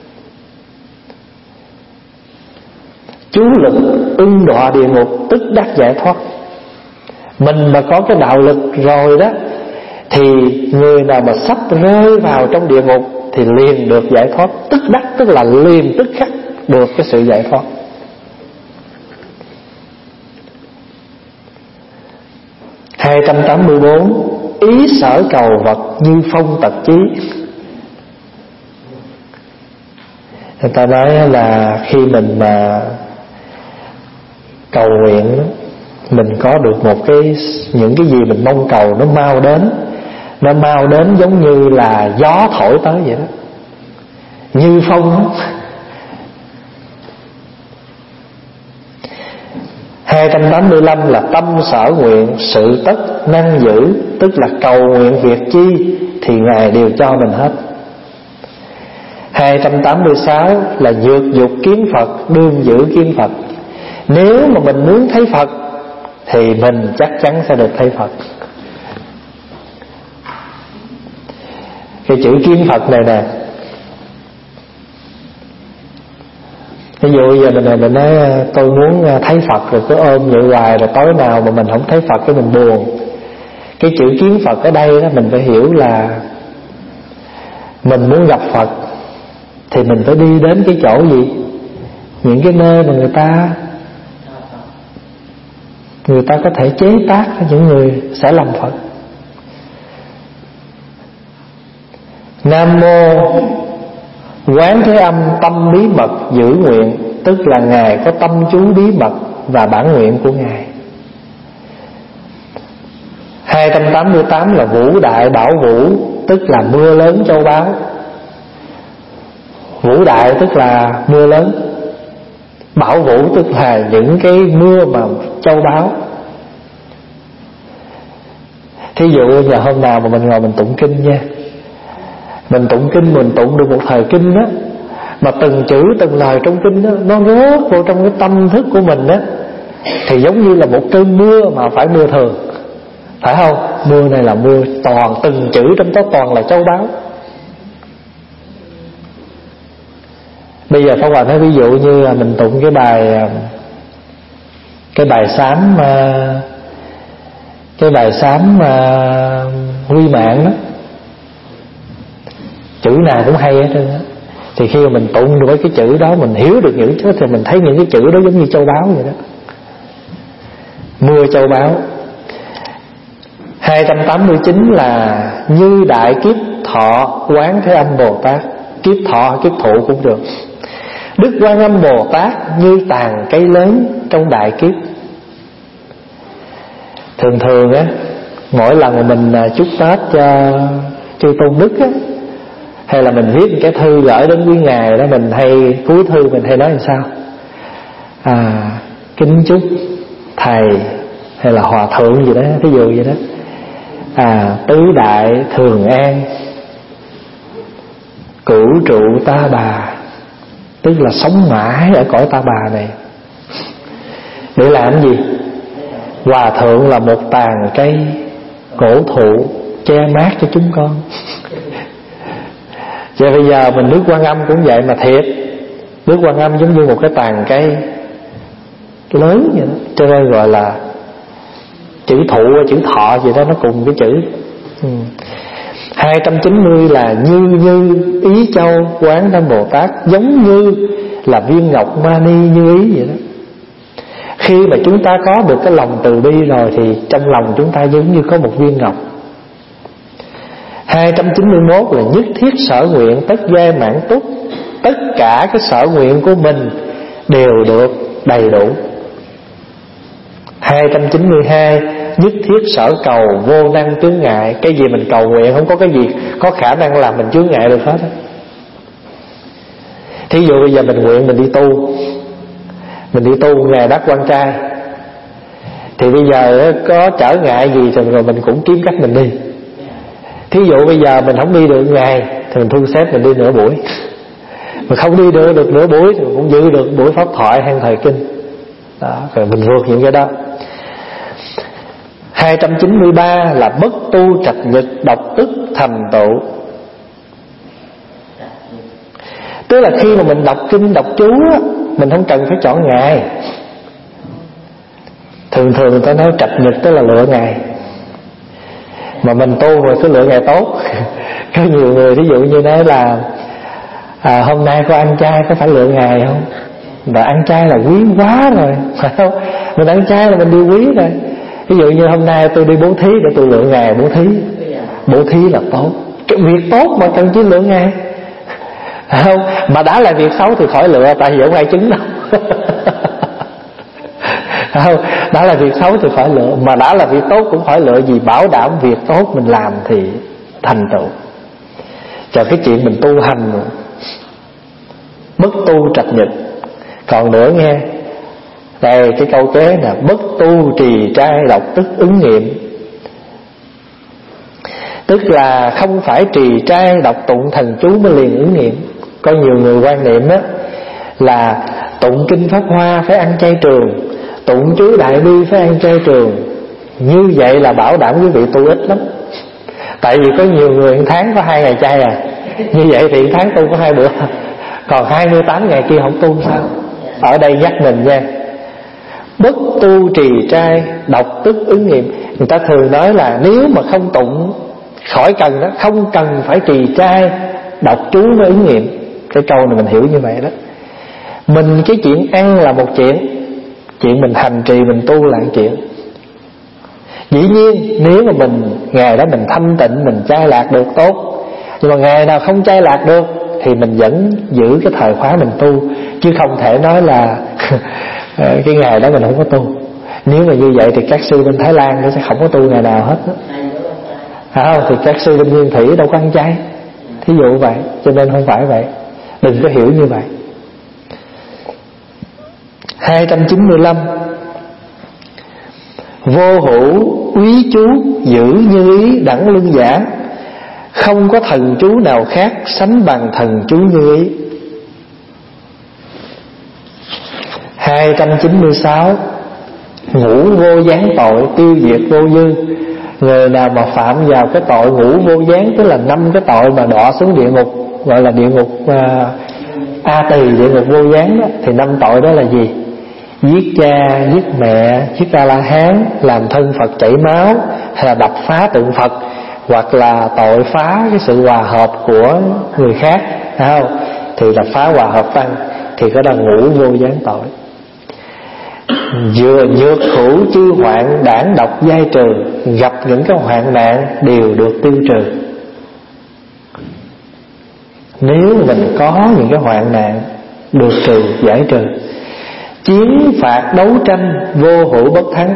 Chú lực ưng đọa địa ngục, tức đắc giải thoát. Mình mà có cái đạo lực rồi đó, thì người nào mà sắp rơi vào trong địa ngục thì liền được giải thoát, tức đắc, tức là liền tức khắc được cái sự giải thoát. Hai trăm tám mươi bốn, ý sở cầu vật như phong tật chí. Người ta nói là khi mình mà cầu nguyện, mình có được một cái những cái gì mình mong cầu nó mau đến, nó mau đến giống như là gió thổi tới vậy đó, như phong. Hai trăm tám mươi lăm là tâm sở nguyện, sự tất năng giữ, tức là cầu nguyện việc chi thì Ngài đều cho mình hết. Hai trăm tám mươi sáu là dược dục kiến Phật, đương giữ kiến Phật. Nếu mà mình muốn thấy Phật thì mình chắc chắn sẽ được thấy Phật. Cái chữ kiến Phật này nè, ví dụ bây giờ mình mình nói tôi muốn thấy Phật, rồi cứ ôm vậy hoài, rồi tối nào mà mình không thấy Phật cái mình buồn. Cái chữ kiến Phật ở đây đó mình phải hiểu là mình muốn gặp Phật, thì mình phải đi đến cái chỗ gì? Những cái nơi mà người ta Người ta có thể chế tác những người sẽ làm Phật. Nam mô Quán Thế Âm tâm bí mật giữ nguyện, tức là Ngài có tâm chú bí mật và bản nguyện của Ngài. Hai trăm tám mươi tám là Vũ Đại Bảo Vũ, tức là mưa lớn châu báu. Vũ Đại tức là mưa lớn, Bảo Vũ tức là những cái mưa mà châu báu. Thí dụ giờ hôm nào mà mình ngồi mình tụng kinh nha, mình tụng kinh, mình tụng được một thời kinh đó, mà từng chữ từng lời trong kinh đó nó rớt vào trong cái tâm thức của mình đó, thì giống như là một cơn mưa mà phải mưa thường, phải không? Mưa này là mưa toàn, từng chữ trong đó toàn là châu báu. Bây giờ Pháp Hòa nói ví dụ như là mình tụng cái bài Cái bài sám Cái bài sám Huy Mạng đó, chữ nào cũng hay hết trơn á. Thì khi mà mình tụng được cái chữ đó, mình hiểu được những chữ, thì mình thấy những cái chữ đó giống như châu báu vậy đó. Mưa châu báu. Hai trăm tám mươi chín là Như Đại Kiếp Thọ Quán Thế Âm Bồ Tát. Kiếp thọ, kiếp thụ cũng được. Đức Quan Âm Bồ Tát như tàn cây lớn trong đại kiếp. Thường thường á, mỗi lần mà mình chúc Tết cho chư Tôn Đức á, hay là mình viết cái thư gửi đến quý ngài đó, mình hay cuối thư mình hay nói làm sao? À, kính chúc thầy hay là hòa thượng gì đó, ví dụ vậy đó. À, tứ đại thường an, cửu trụ ta bà, tức là sống mãi ở cõi ta bà này. Để làm gì? Hòa thượng là một tàn cây cổ thụ che mát cho chúng con. Vậy bây giờ mình Đức Quan Âm cũng vậy mà thiệt. Đức Quan Âm giống như một cái tàn cây lớn vậy đó, cho nên gọi là chữ thụ, chữ thọ gì đó nó cùng cái chữ. ừ. Hai trăm chín mươi là Như Như Ý Châu Quán Thế Âm Bồ Tát, giống như là viên ngọc mani như ý vậy đó. Khi mà chúng ta có được cái lòng từ bi rồi thì trong lòng chúng ta giống như có một viên ngọc. Hai trăm chín mươi mốt là Nhất Thiết Sở Nguyện Tất Giai Mãn Túc, tất cả cái sở nguyện của mình đều được đầy đủ. Hai trăm chín mươi hai Nhất Thiết Sở Cầu Vô Năng Chướng Ngại, cái gì mình cầu nguyện không có cái gì có khả năng làm mình chướng ngại được hết. Thí dụ bây giờ mình nguyện mình đi tu, mình đi tu ngày đắc quan trai, thì bây giờ có trở ngại gì thì rồi mình cũng kiếm cách mình đi. Thí dụ bây giờ mình không đi được ngày thì mình thu xếp mình đi nửa buổi, mà không đi được được nửa buổi thì mình cũng giữ được buổi pháp thoại hay thời kinh đó, rồi mình vượt những cái đó. Hai trăm chín mươi ba là Bất Tu Trạch Nhật Độc Tức Thành Tựu, tức là khi mà mình đọc kinh đọc chú á, mình không cần phải chọn ngày. Thường thường người ta nói trạch nhật tức là lựa ngày, mà mình tu rồi cứ lựa ngày tốt. Có nhiều người ví dụ như nói là à, hôm nay có ăn chay có phải lựa ngày không? Và ăn chay là quý quá rồi, phải không? Mình ăn chay là mình đi quý rồi. Ví dụ như hôm nay tôi đi bố thí để tôi lựa ngày bố thí. Bố thí là tốt, cái việc tốt mà cần chỉ lựa ngày, không? Mà đã là việc xấu thì khỏi lựa, tại vì không ai chứng đâu. Không, đã là việc xấu thì khỏi lựa, mà đã là việc tốt cũng khỏi lựa, vì bảo đảm việc tốt mình làm thì thành tựu. Cho cái chuyện mình tu hành bất tu trạch nhật. Còn nữa nghe, đây cái câu kế là bất tu trì trai độc tức ứng nghiệm, tức là không phải trì trai đọc tụng thần chú mới liền ứng nghiệm. Có nhiều người quan niệm đó là tụng kinh Pháp Hoa phải ăn chay trường, tụng chú Đại Bi phải ăn chay trường. Như vậy là bảo đảm quý vị tu ít lắm. Tại vì có nhiều người một tháng có hai ngày chay à, như vậy thì một tháng tu có hai bữa, còn hai mươi tám ngày kia không tu sao? Ở đây nhắc mình nha, bất tu trì trai đọc tức ứng nghiệm. Người ta thường nói là nếu mà không tụng khỏi cần đó, không cần phải trì trai đọc chú mới ứng nghiệm. Cái câu này mình hiểu như vậy đó. Mình cái chuyện ăn là một chuyện, chuyện mình hành trì mình tu là một chuyện. Dĩ nhiên nếu mà mình ngày đó mình thanh tịnh, mình chay lạc được tốt. Nhưng mà ngày nào không chay lạc được thì mình vẫn giữ cái thời khóa mình tu, chứ không thể nói là cái ngày đó mình không có tu. Nếu mà như vậy thì các sư bên Thái Lan nó sẽ không có tu ngày nào hết đó. À, không, thì các sư bên Nguyên Thủy đâu có ăn chay, thí dụ vậy. Cho nên không phải vậy, đừng có hiểu như vậy. Hai trăm chín mươi lăm. Vô hữu úy chú giữ như ý đẳng luân giả, không có thần chú nào khác sánh bằng thần chú như ý. Hai trăm chín mươi sáu. Ngũ vô gián tội tiêu diệt vô dư. Người nào mà phạm vào cái tội ngũ vô gián, tức là năm cái tội mà đọa xuống địa ngục, gọi là địa ngục uh, A Tỳ, địa ngục vô gián đó, thì năm tội đó là gì? Giết cha, giết mẹ, giết A-la-hán, làm thân Phật chảy máu, hay là đập phá tượng Phật, hoặc là tội phá cái sự hòa hợp của người khác, phải không? Thì là phá hòa hợp tăng, thì cái đó ngũ vô gián tội. Vừa nhược hữu chư hoạn đảng độc giai trừ, gặp những cái hoạn nạn đều được tiêu trừ. Nếu mình có những cái hoạn nạn được trừ, giải trừ. Chiến phạt đấu tranh vô hữu bất thắng.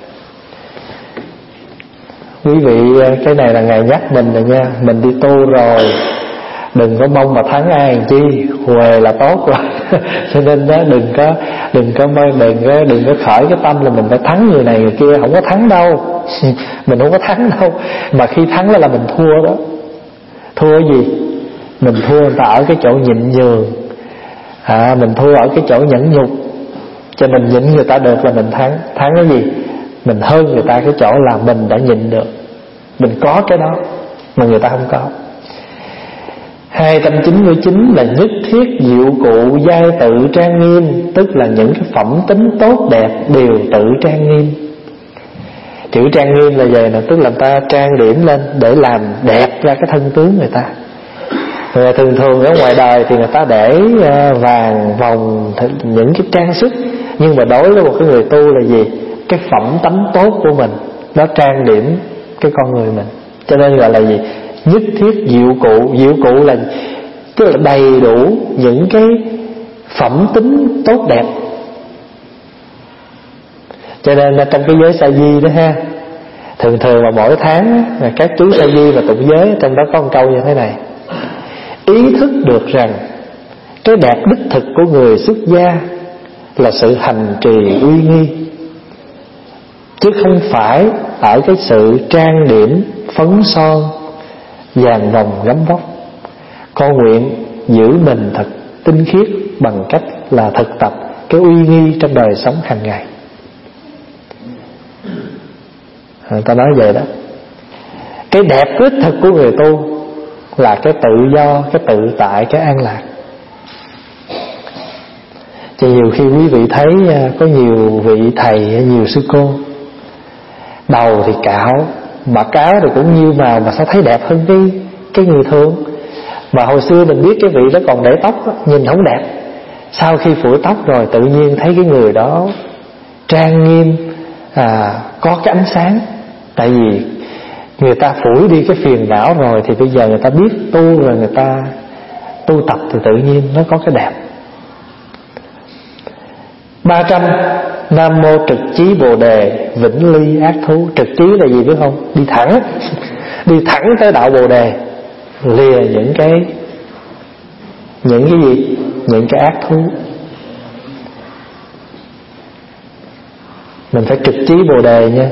Quý vị, cái này là Ngài nhắc mình rồi nha. Mình đi tu rồi, đừng có mong mà thắng ai làm chi, huề là tốt rồi. Cho nên đó, đừng có đừng có đừng có đừng có khởi cái tâm là mình phải thắng người này người kia. Không có thắng đâu. Mình không có thắng đâu. Mà khi thắng là, là mình thua đó. Thua cái gì? Mình thua người ta ở cái chỗ nhịn nhường, à, mình thua ở cái chỗ nhẫn nhục. Cho mình nhịn người ta được là mình thắng. Thắng cái gì? Mình hơn người ta cái chỗ là mình đã nhịn được. Mình có cái đó mà người ta không có. Hai trăm chín mươi chín là nhất thiết diệu cụ giai tự trang nghiêm, tức là những cái phẩm tính tốt đẹp đều tự trang nghiêm. Chữ trang nghiêm là vậy nè, tức là người ta trang điểm lên để làm đẹp ra cái thân tướng người ta. Rồi thường thường ở ngoài đời thì người ta để vàng, vòng, những cái trang sức. Nhưng mà đối với một cái người tu là gì? Cái phẩm tánh tốt của mình nó trang điểm cái con người mình. Cho nên gọi là gì? Nhất thiết diệu cụ. Diệu cụ là tức là đầy đủ những cái phẩm tính tốt đẹp. Cho nên là trong cái giới sa di đó ha, thường thường là mỗi tháng là các chú sa di và tụng giới, trong đó có một câu như thế này: ý thức được rằng cái đẹp đích thực của người xuất gia là sự hành trì uy nghi, chứ không phải ở cái sự trang điểm phấn son, vàng vòng gấm vóc. Con nguyện giữ mình thật tinh khiết bằng cách là thực tập cái uy nghi trong đời sống hàng ngày. Người ta nói vậy đó. Cái đẹp đích thực của người tu là cái tự do, cái tự tại, cái an lạc. Cho nhiều khi quý vị thấy có nhiều vị thầy, nhiều sư cô đầu thì cạo, mà cáo thì cũng như màu, mà sao thấy đẹp hơn cái cái người thường. Mà hồi xưa mình biết cái vị đó còn để tóc đó, nhìn không đẹp. Sau khi phủi tóc rồi tự nhiên thấy cái người đó trang nghiêm, à, có cái ánh sáng. Tại vì người ta phủi đi cái phiền não rồi, thì bây giờ người ta biết tu rồi, người ta tu tập thì tự nhiên nó có cái đẹp. Ba trăm. Nam mô trực chí bồ đề vĩnh ly ác thú. Trực chí là gì biết không? Đi thẳng. Đi thẳng tới đạo bồ đề, lìa những cái những cái gì? Những cái ác thú. Mình phải trực chí bồ đề nha.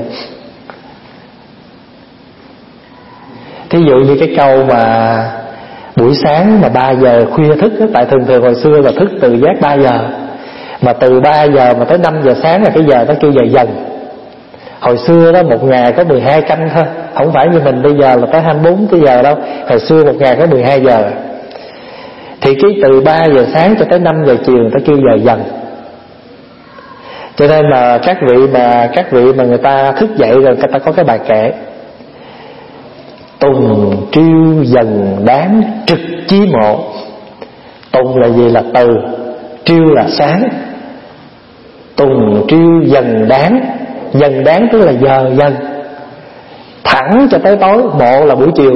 Thí dụ như cái câu mà buổi sáng mà ba giờ khuya thức đó, tại thường thường hồi xưa là thức từ giấc ba giờ, mà từ ba giờ mà tới năm giờ sáng là cái giờ nó kêu giờ dần. Hồi xưa đó một ngày có mười hai canh thôi, không phải như mình bây giờ là tới hai mươi bốn cái giờ đâu. Hồi xưa một ngày có mười hai giờ. Thì cái từ ba giờ sáng cho tới năm giờ chiều người ta kêu giờ dần. Cho nên là các vị mà các vị mà người ta thức dậy rồi, người ta có cái bài kệ: tùng triêu dần đáng trực chí mộ, Tùng là gì? Là từ, triêu là sáng. Tùng triêu dần đáng. Dần đáng tức là giờ dần, thẳng cho tới tối. Mộ là buổi chiều.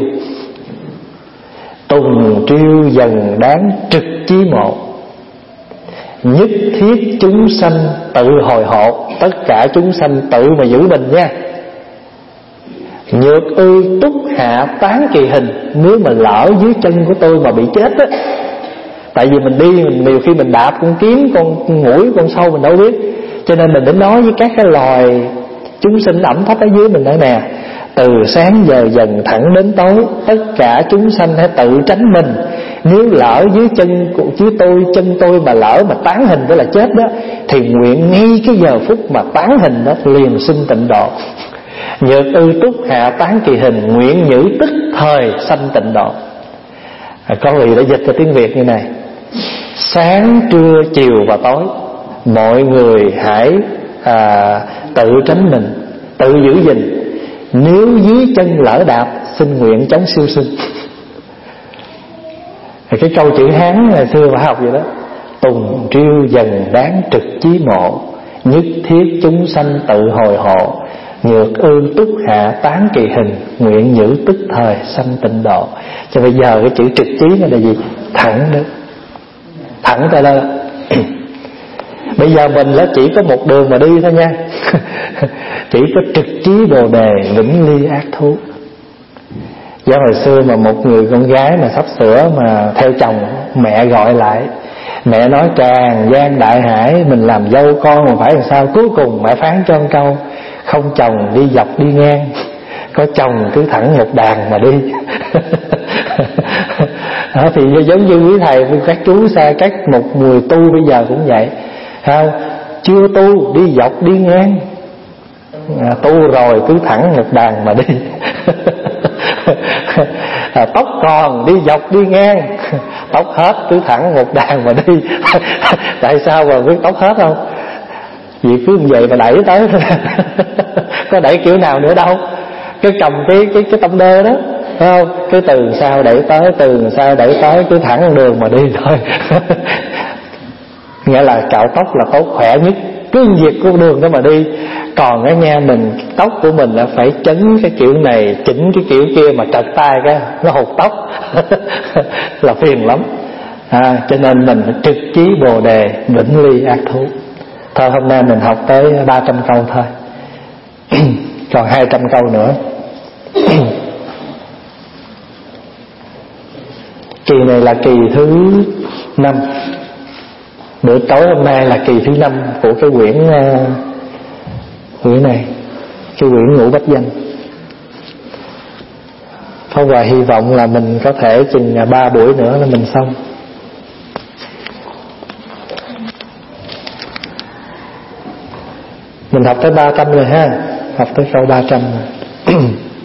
Tùng triêu dần đáng trực chí mộ. Nhất thiết chúng sanh tự hồi hộ. Tất cả chúng sanh tự mà giữ mình nha. Nhược ư túc hạ tán kỳ hình. Nếu mà lỡ dưới chân của tôi mà bị chết á, tại vì mình đi mình, nhiều khi mình đạp con kiến, con muỗi, con sâu mình đâu biết, cho nên mình đến nói với các cái loài chúng sinh ẩm thấp ở dưới mình nói nè, từ sáng giờ dần thẳng đến tối, tất cả chúng sanh hãy tự tránh mình. Nếu lỡ dưới chân của chứ tôi, chân tôi mà lỡ mà tán hình đó là chết đó, thì nguyện ngay cái giờ phút mà tán hình đó liền sinh tịnh độ. Nhược ư túc hạ tán kỳ hình, nguyện nhữ tức thời sanh tịnh độ. à, Có vị đã dịch ra tiếng Việt như này: sáng, trưa, chiều và tối, mọi người hãy à, tự tránh mình, tự giữ gìn. Nếu dưới chân lỡ đạp, xin nguyện chống siêu sinh. Cái câu chữ Hán ngày xưa phải học vậy đó: tùng triêu dần đáng trực chí mộ, nhất thiết chúng sanh tự hồi hộ. Nhược ư túc hạ tán kỳ hình, nguyện giữ tức thời sanh tịnh độ. Cho bây giờ cái chữ trực chí này là gì? Thẳng đó, thẳng tới đó. Bây giờ mình là chỉ có một đường mà đi thôi nha. Chỉ có trực chí bồ đề, vĩnh ly ác thú. Do hồi xưa mà một người con gái mà sắp sửa mà theo chồng, mẹ gọi lại, mẹ nói tràn gian đại hải, mình làm dâu con mà phải làm sao. Cuối cùng mẹ phán cho một câu: không chồng đi dọc đi ngang, có chồng cứ thẳng một đàn mà đi. Đó, thì giống như quý thầy các chú xa các một người tu bây giờ cũng vậy, không? Chưa tu đi dọc đi ngang, à, tu rồi cứ thẳng một đàn mà đi. À, tóc còn đi dọc đi ngang, tóc hết cứ thẳng một đàn mà đi. Tại sao mà biết tóc hết không? Vì cứ như vậy mà đẩy tới. Có đẩy kiểu nào nữa đâu. Cứ cầm cái cái cái tông đơ đó, phải không? Cứ từ sau đẩy tới, từ sau đẩy tới, cứ thẳng đường mà đi thôi. Nghĩa là cạo tóc là tốt khỏe nhất, cứ việc con đường đó mà đi. Còn cái nha, mình tóc của mình là phải chấn cái kiểu này, chỉnh cái kiểu kia, mà trật tay cái nó hụt tóc. Là phiền lắm. À, cho nên mình phải trực chí bồ đề, vĩnh ly ác thú. Thôi hôm nay mình học tới ba trăm câu thôi. Còn hai trăm câu nữa. Kỳ này là kỳ thứ năm. Bữa tối hôm nay là kỳ thứ năm của cái quyển uh, quyển này, cái quyển Ngũ Bách Danh. Thôi và hy vọng là mình có thể chừng ba buổi nữa là mình xong. Mình học tới ba trăm rồi ha. Học tới câu ba trăm rồi.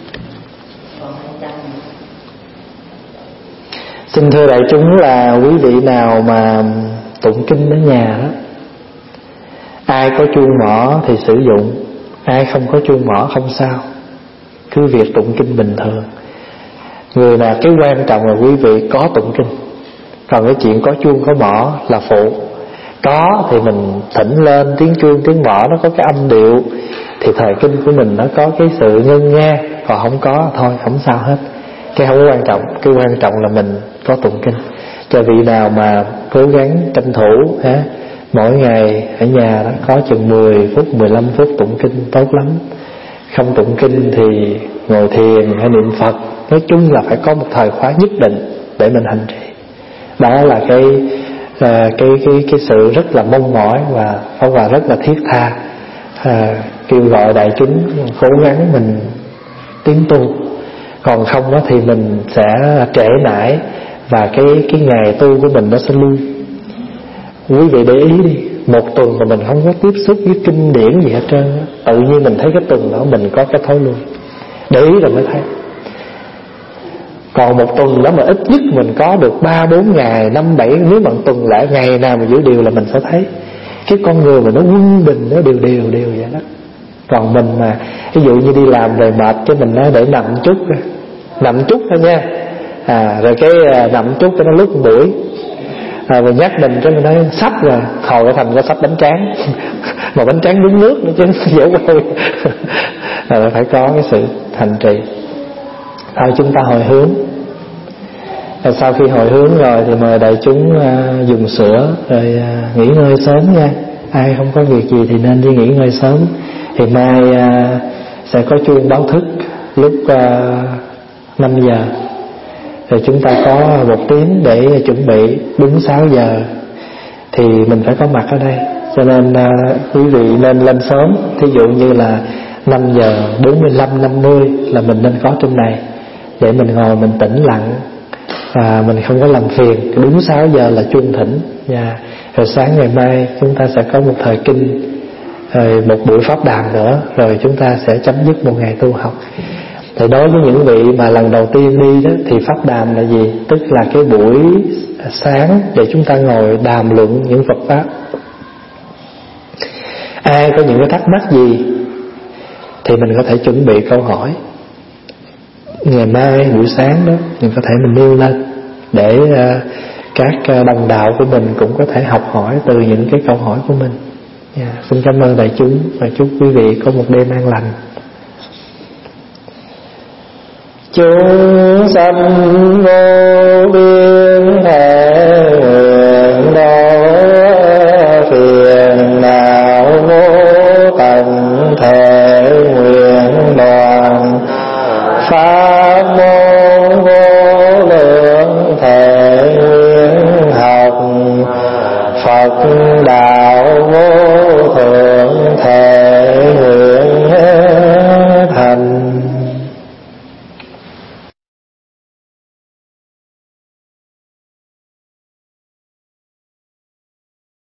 Xin thưa đại chúng là quý vị nào mà tụng kinh ở nhà đó, ai có chuông mỏ thì sử dụng, ai không có chuông mỏ không sao, cứ việc tụng kinh bình thường. Người nào cái quan trọng là quý vị có tụng kinh, còn cái chuyện có chuông có mỏ là phụ. Có thì mình thỉnh lên tiếng chuông tiếng mỏ nó có cái âm điệu, thì thời kinh của mình nó có cái sự ngân nga. Còn không có thôi không sao hết, cái không quan trọng. Cái quan trọng là mình có tụng kinh. Cho vị nào mà cố gắng tranh thủ ha, mỗi ngày ở nhà đó có chừng mười phút mười lăm phút tụng kinh tốt lắm. Không tụng kinh thì ngồi thiền hay niệm Phật. Nói chung là phải có một thời khóa nhất định để mình hành trì. Đó là cái à, cái cái cái sự rất là mong mỏi và Pháp Hòa rất là thiết tha à, kêu gọi đại chúng cố gắng mình tiến tu. Còn không đó thì mình sẽ trễ nải và cái cái ngày tu của mình nó sẽ lui. Quý vị để ý đi, một tuần mà mình không có tiếp xúc với kinh điển gì hết trơn, tự nhiên mình thấy cái tuần đó mình có cái thói lui. Để ý rồi mới thấy. Còn một tuần đó mà ít nhất mình có được ba bốn ngày, năm bảy, nếu mà tuần lễ ngày nào mà giữ điều là mình sẽ thấy cái con người mà nó quân bình, nó đều đều đều vậy đó. Còn mình mà ví dụ như đi làm về mệt cái mình nói để nằm chút ra, nằm chút thôi nha. À, rồi cái nằm chút cái nó lúc buổi à, rồi nhắc mình cái mình nói sắp rồi, hồi cái thành ra sắp bánh tráng mà bánh tráng đúng nước nữa chứ dễ quay là phải có cái sự thành trì. Thôi chúng ta hồi hướng. Rồi sau khi hồi hướng rồi thì mời đại chúng uh, dùng sữa rồi uh, nghỉ ngơi sớm nha. Ai không có việc gì thì nên đi nghỉ ngơi sớm. Thì mai uh, sẽ có chuông báo thức lúc uh, năm giờ. Rồi chúng ta có một tiếng để chuẩn bị, đúng sáu giờ thì mình phải có mặt ở đây. Cho nên uh, quý vị nên lên sớm. Thí dụ như là năm giờ bốn mươi lăm, năm mươi là mình nên có trên này, để mình ngồi mình tĩnh lặng và mình không có làm phiền. Đúng sáu giờ là chuông thỉnh. Yeah. Rồi sáng ngày mai chúng ta sẽ có một thời kinh, rồi một buổi pháp đàm nữa, rồi chúng ta sẽ chấm dứt một ngày tu học. Thì đối với những vị mà lần đầu tiên đi đó, thì pháp đàm là gì? Tức là cái buổi sáng để chúng ta ngồi đàm luận những Phật pháp. Ai có những cái thắc mắc gì thì mình có thể chuẩn bị câu hỏi. Ngày mai buổi sáng đó mình có thể mình nêu lên để uh, các đồng đạo của mình cũng có thể học hỏi từ những cái câu hỏi của mình. Yeah. Xin cảm ơn đại chúng và chúc quý vị có một đêm an lành. Chúng sanh